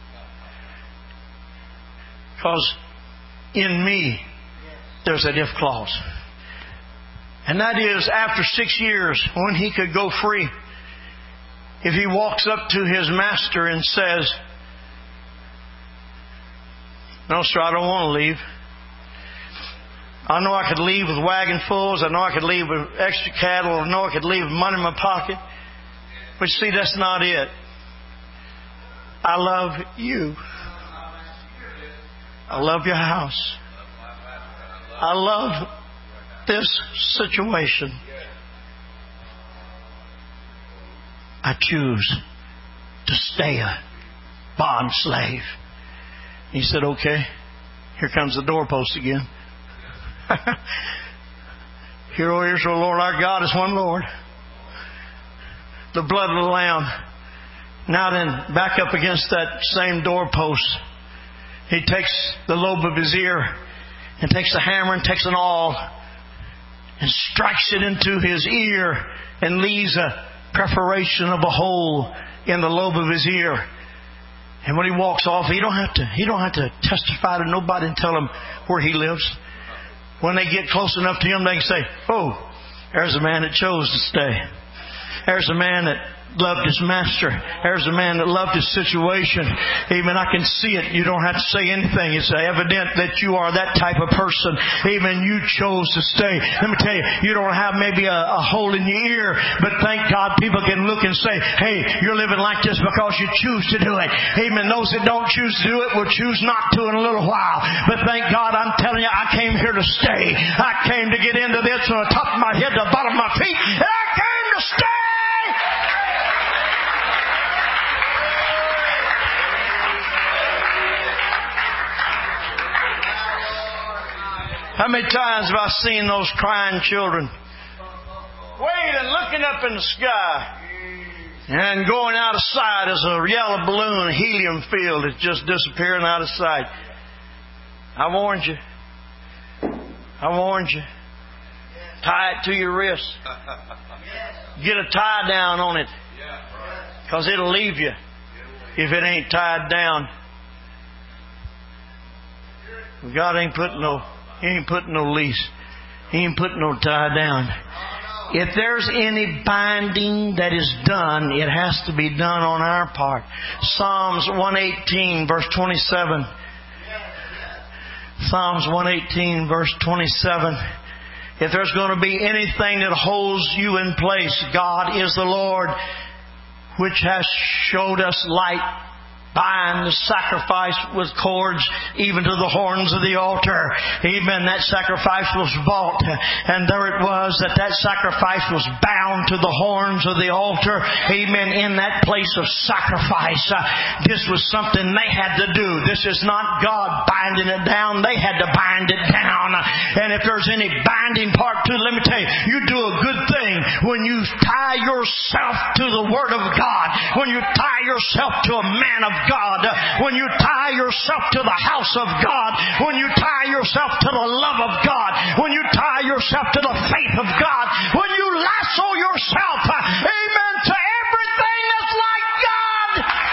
Because in me, there's an if clause. And that is, after 6 years, when he could go free, if he walks up to his master and says, "No, sir, I don't want to leave. I know I could leave with wagon fulls. I know I could leave with extra cattle. I know I could leave with money in my pocket. But see, that's not it. I love you. I love your house. I love this situation. I choose to stay a bond slave." He said, "Okay." Here comes the doorpost again. "Hear, O Israel, Lord our God is one Lord. The blood of the Lamb." Now then, back up against that same doorpost. He takes the lobe of his ear and takes the hammer and takes an awl and strikes it into his ear and leaves a perforation of a hole in the lobe of his ear. And when he walks off, he don't have to testify to nobody and tell them where he lives. When they get close enough to him, they can say, "Oh, there's a man that chose to stay. There's a man that loved his master. There's a man that loved his situation. Even I can see it. You don't have to say anything. It's evident that you are that type of person. Even you chose to stay. Let me tell you, you don't have maybe a hole in your ear, but thank God people can look and say, hey, you're living like this because you choose to do it. Amen. Those that don't choose to do it will choose not to in a little while. But thank God, I'm telling you, I came here to stay. I came to get into this from the top of my head to the bottom of my feet. And I came to stay. How many times have I seen those crying children waiting, looking up in the sky, and going out of sight as a yellow balloon, a helium field is just disappearing out of sight? I warned you. I warned you. Tie it to your wrist. Get a tie down on it, because it'll leave you if it ain't tied down. God ain't putting no leash. He ain't putting no tie down. If there's any binding that is done, it has to be done on our part. Psalms 118, verse 27. Psalms 118, verse 27. If there's going to be anything that holds you in place, God is the Lord, which has showed us light. Bind the sacrifice with cords even to the horns of the altar. Amen. That sacrifice was bought, and there it was that sacrifice was bound to the horns of the altar. Amen. In that place of sacrifice. This was something they had to do. This is not God binding it down. They had to bind it down. And if there's any binding part to it, let me tell you, you do a good thing when you tie yourself to the Word of God. When you tie yourself to a man of God, when you tie yourself to the house of God, when you tie yourself to the love of God, when you tie yourself to the faith of God, when you lasso yourself, amen, to everything that's like God.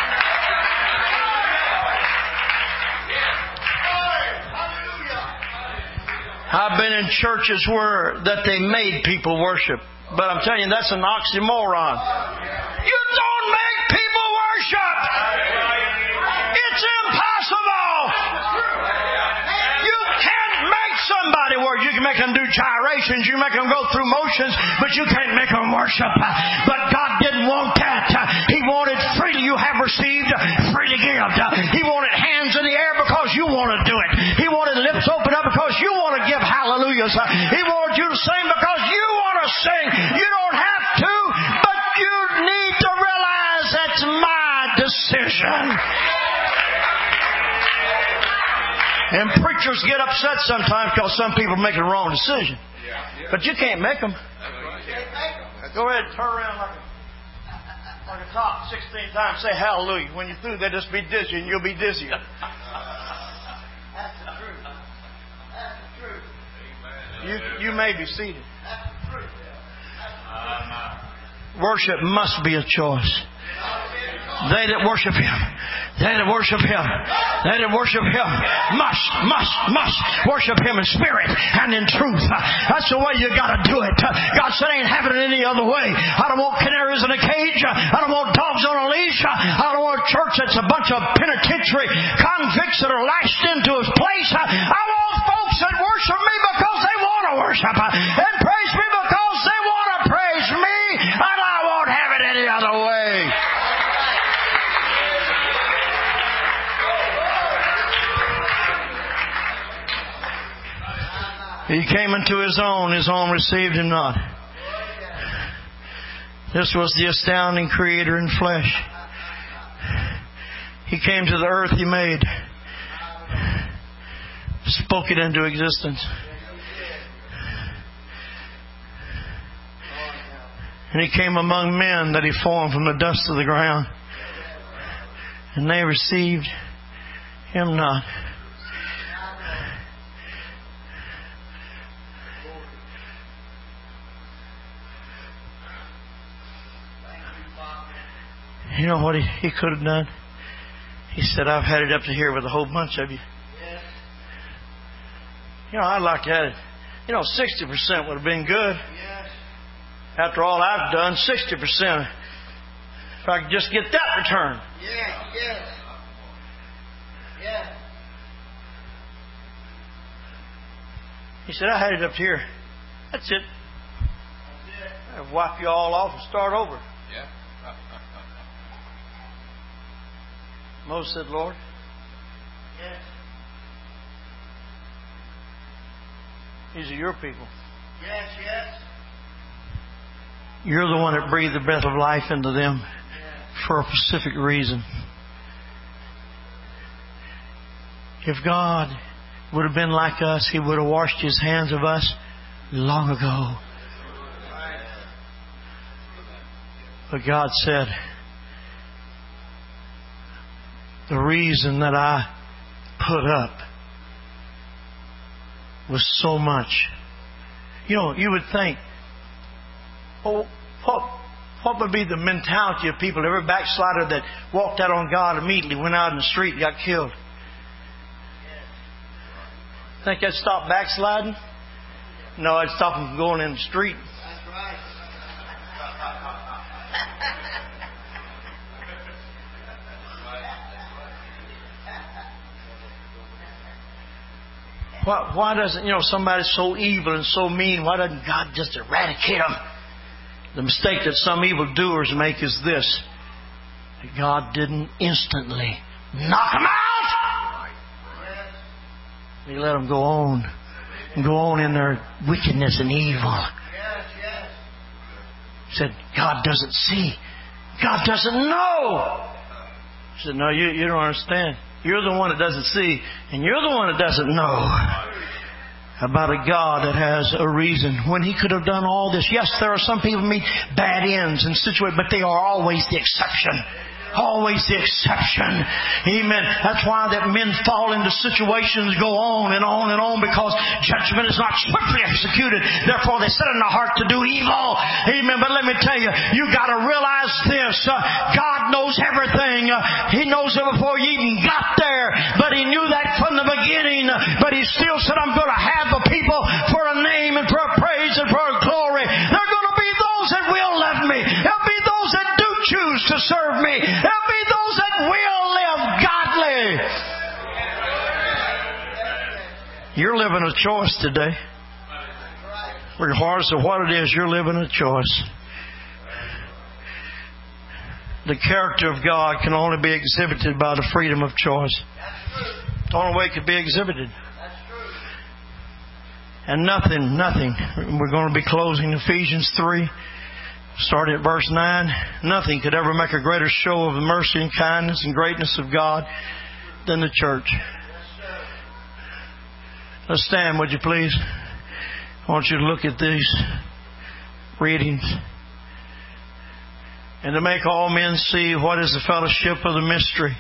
I've been in churches where that they made people worship, but I'm telling you, that's an oxymoron. You don't make people worship. It's impossible. You can't make somebody worship. You can make them do gyrations. You can make them go through motions, but you can't make them worship. But God didn't want that. He wanted freely you have received, freely give. He wanted hands in the air because you want to do it. He wanted lips open up because you want to give hallelujahs. He wanted you to sing because you want to sing. You don't have to, but you need to realize that's my decision. And preachers get upset sometimes because some people make the wrong decision. But you can't make them. Go ahead and turn around like a top 16 times. Say hallelujah. When you're through, they'll just be dizzy and you'll be dizzier. That's the truth. That's the truth. You may be seated. That's the truth. Worship must be a choice. They that worship Him, they that worship Him, they that worship Him must worship Him in spirit and in truth. That's the way you got to do it. God said, I ain't having it any other way. I don't want canaries in a cage. I don't want dogs on a leash. I don't want a church that's a bunch of penitentiary convicts that are lashed into His place. I want folks that worship me because they want to worship and praise me because they want to praise me, and I won't have it any other way. He came into His own received Him not. This was the astounding Creator in flesh. He came to the earth He made, spoke it into existence. And He came among men that He formed from the dust of the ground, and they received Him not. You know what he could have done? He said, I've had it up to here with a whole bunch of you. You know, I'd like to have it. You know, 60% would have been good. After all I've done, 60%. If I could just get that return. He said, I had it up here. That's it. I'll wipe you all off and start over. Moses said, Lord, these are your people. You're the one that breathed the breath of life into them for a specific reason. If God would have been like us, He would have washed His hands of us long ago. But God said, the reason that I put up was so much. You know, you would think, oh, what would be the mentality of people? Every backslider that walked out on God immediately went out in the street and got killed. Think that'd stop backsliding? No, it'd stop them from going in the street. That's right. Why doesn't, somebody's so evil and so mean, why doesn't God just eradicate them? The mistake that some evildoers make is this: that God didn't instantly knock them out. He let them go on and go on in their wickedness and evil. He said, God doesn't see. God doesn't know. He said, no, you don't understand. You're the one that doesn't see, and you're the one that doesn't know about a God that has a reason when He could have done all this. Yes, there are some people who meet bad ends and situations, but they are always the exception. Always the exception. Amen. That's why that men fall into situations, go on and on and on, because judgment is not swiftly executed. Therefore, they set in their heart to do evil. Amen. But let me tell you, you got to realize this. God knows everything. He knows it before you even got there. But He knew that from the beginning. But He still said, I'm going to have a people for a name and for a praise and for a glory. They're going to be those that will love me. There'll be those that do choose to serve me. There'll be those that will live godly. You're living a choice today. Regardless of what it is, you're living a choice. The character of God can only be exhibited by the freedom of choice. The only way it could be exhibited. And nothing. We're going to be closing Ephesians 3. Starting at verse 9, nothing could ever make a greater show of the mercy and kindness and greatness of God than the church. Let's stand, would you please? I want you to look at these readings. And to make all men see what is the fellowship of the mystery.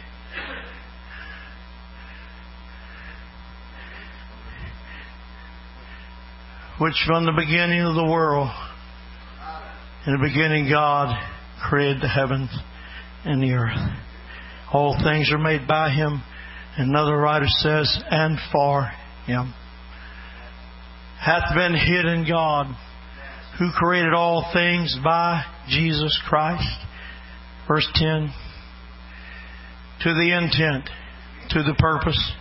Which from the beginning of the world, in the beginning, God created the heavens and the earth. All things are made by Him. Another writer says, and for Him. Hath been hid in God, who created all things by Jesus Christ. Verse 10. To the intent, to the purpose,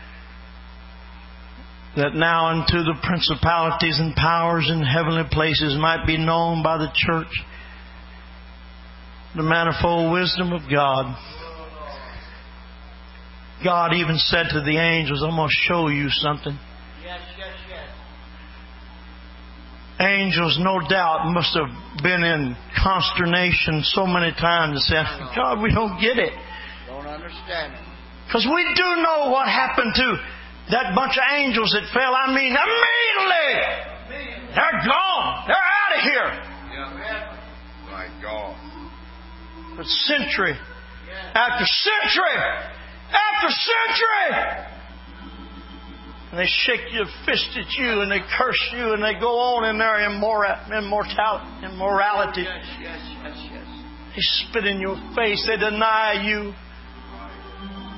that now unto the principalities and powers in heavenly places might be known by the church the manifold wisdom of God. God even said to the angels, I'm going to show you something. Yes. Angels, no doubt, must have been in consternation so many times and said, God, we don't get it. Don't understand it. Because we do know what happened to that bunch of angels that fell. I mean, immediately they're gone. They're out of here. Yeah. My God. But century after century after century, and they shake your fist at you and they curse you and they go on in their immorality. Yes. They spit in your face. They deny you.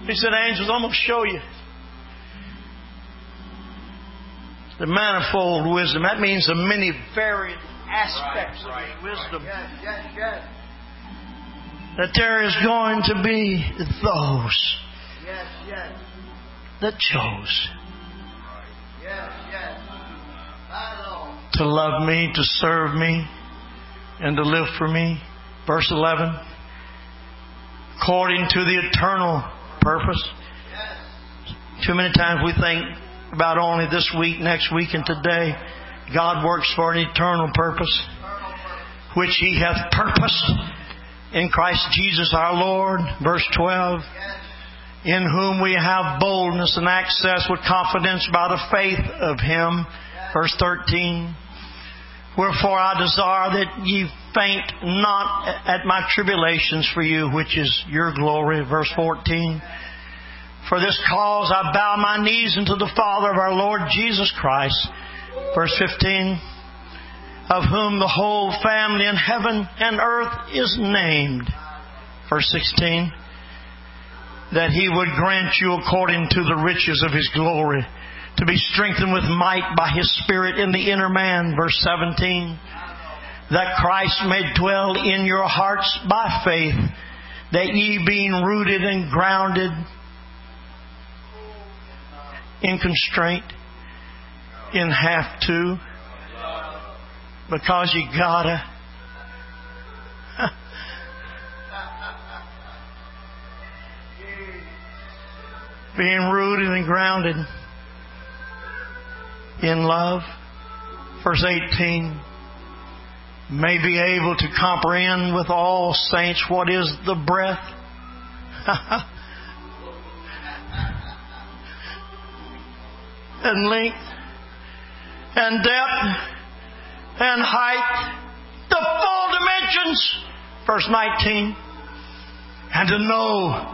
He said, angels, I'm going to show you. The manifold wisdom. That means the many varied aspects of His wisdom. Yes. That there is going to be those Yes. that chose Yes. My Lord. to love me, to serve me, and to live for me. Verse 11. According to the eternal purpose. Too many times we think about only this week, next week, and today. God works for an eternal purpose, which He hath purposed in Christ Jesus our Lord. Verse 12. In whom we have boldness and access with confidence by the faith of Him. Verse 13. Wherefore I desire that ye faint not at my tribulations for you, which is your glory. Verse 14. For this cause I bow my knees unto the Father of our Lord Jesus Christ. Verse 15. Of whom the whole family in heaven and earth is named. Verse 16. That He would grant you according to the riches of His glory, to be strengthened with might by His Spirit in the inner man. Verse 17. That Christ may dwell in your hearts by faith, that ye being rooted and grounded in constraint, in have to, because you gotta. Being rooted and grounded in love. Verse 18. May be able to comprehend with all saints what is the breadth. And length. And depth. And height. The full dimensions. Verse 19. And to know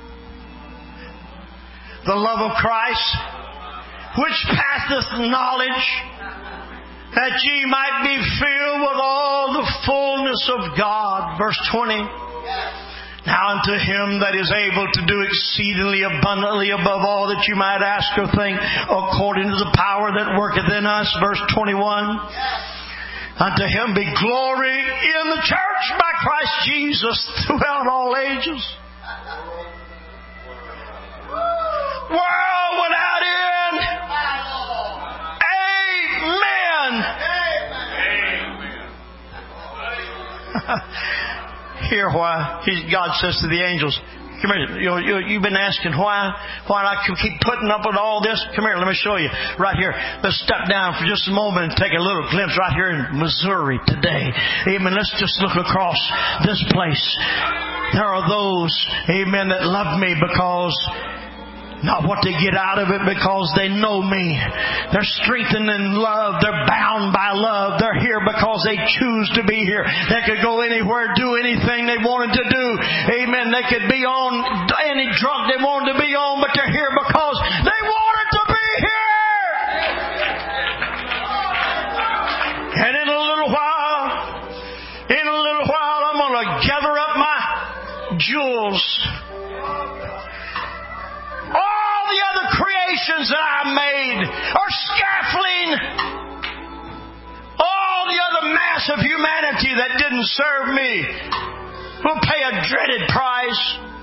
the love of Christ, which passeth knowledge, that ye might be filled with all the fullness of God. Verse 20. Now unto Him that is able to do exceedingly abundantly above all that you might ask or think, according to the power that worketh in us. Verse 21. Unto Him be glory in the church by Christ Jesus throughout all ages. World without end. Amen. Hear why God says to the angels, come here. You've been asking why I keep putting up with all this. Come here, let me show you. Right here. Let's step down for just a moment and take a little glimpse right here in Missouri today. Amen. Let's just look across this place. There are those, amen, that love me because not what they get out of it, because they know me. They're strengthened in love. They're bound by love. They're here because they choose to be here. They could go anywhere, do anything they wanted to do. Amen. They could be on any drug they wanted to be on, but they're here because they wanted to be here. And in a little while, I'm going to gather up my jewels. All the other creations that I made are scaffolding. All the other mass of humanity that didn't serve me will pay a dreaded price.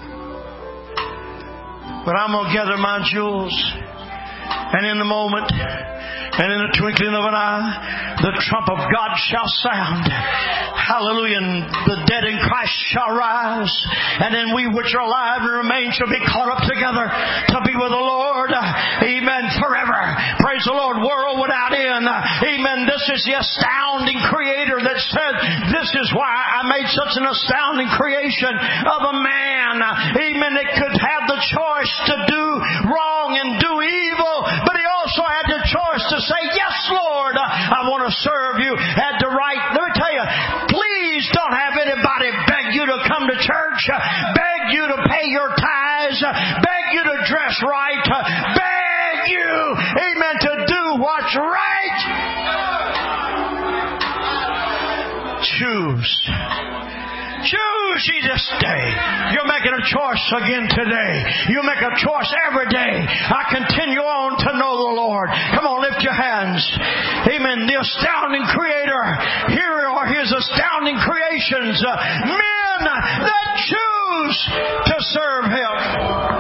But I'm going to gather my jewels. And in the moment, and in the twinkling of an eye, the trump of God shall sound. Hallelujah. And the dead in Christ shall rise. And then we which are alive and remain shall be caught up together to be with the Lord. Amen. Forever. Praise the Lord. World without end. Amen. This is the astounding Creator that said, this is why I made such an astounding creation of a man. Amen. That could have the choice to do wrong and do evil. But he also had the choice to say, yes, Lord, I want to serve you. Had the right. Let me tell you, please don't have anybody beg you to come to church, beg you to pay your tithes, beg you to dress right, beg you, amen, to do what's right. Choose. Choose. choose ye this day. You're making a choice again today. You make a choice every day. I continue on to know the Lord. Come on, lift your hands. Amen. The astounding Creator. Here are His astounding creations. Men that choose to serve Him.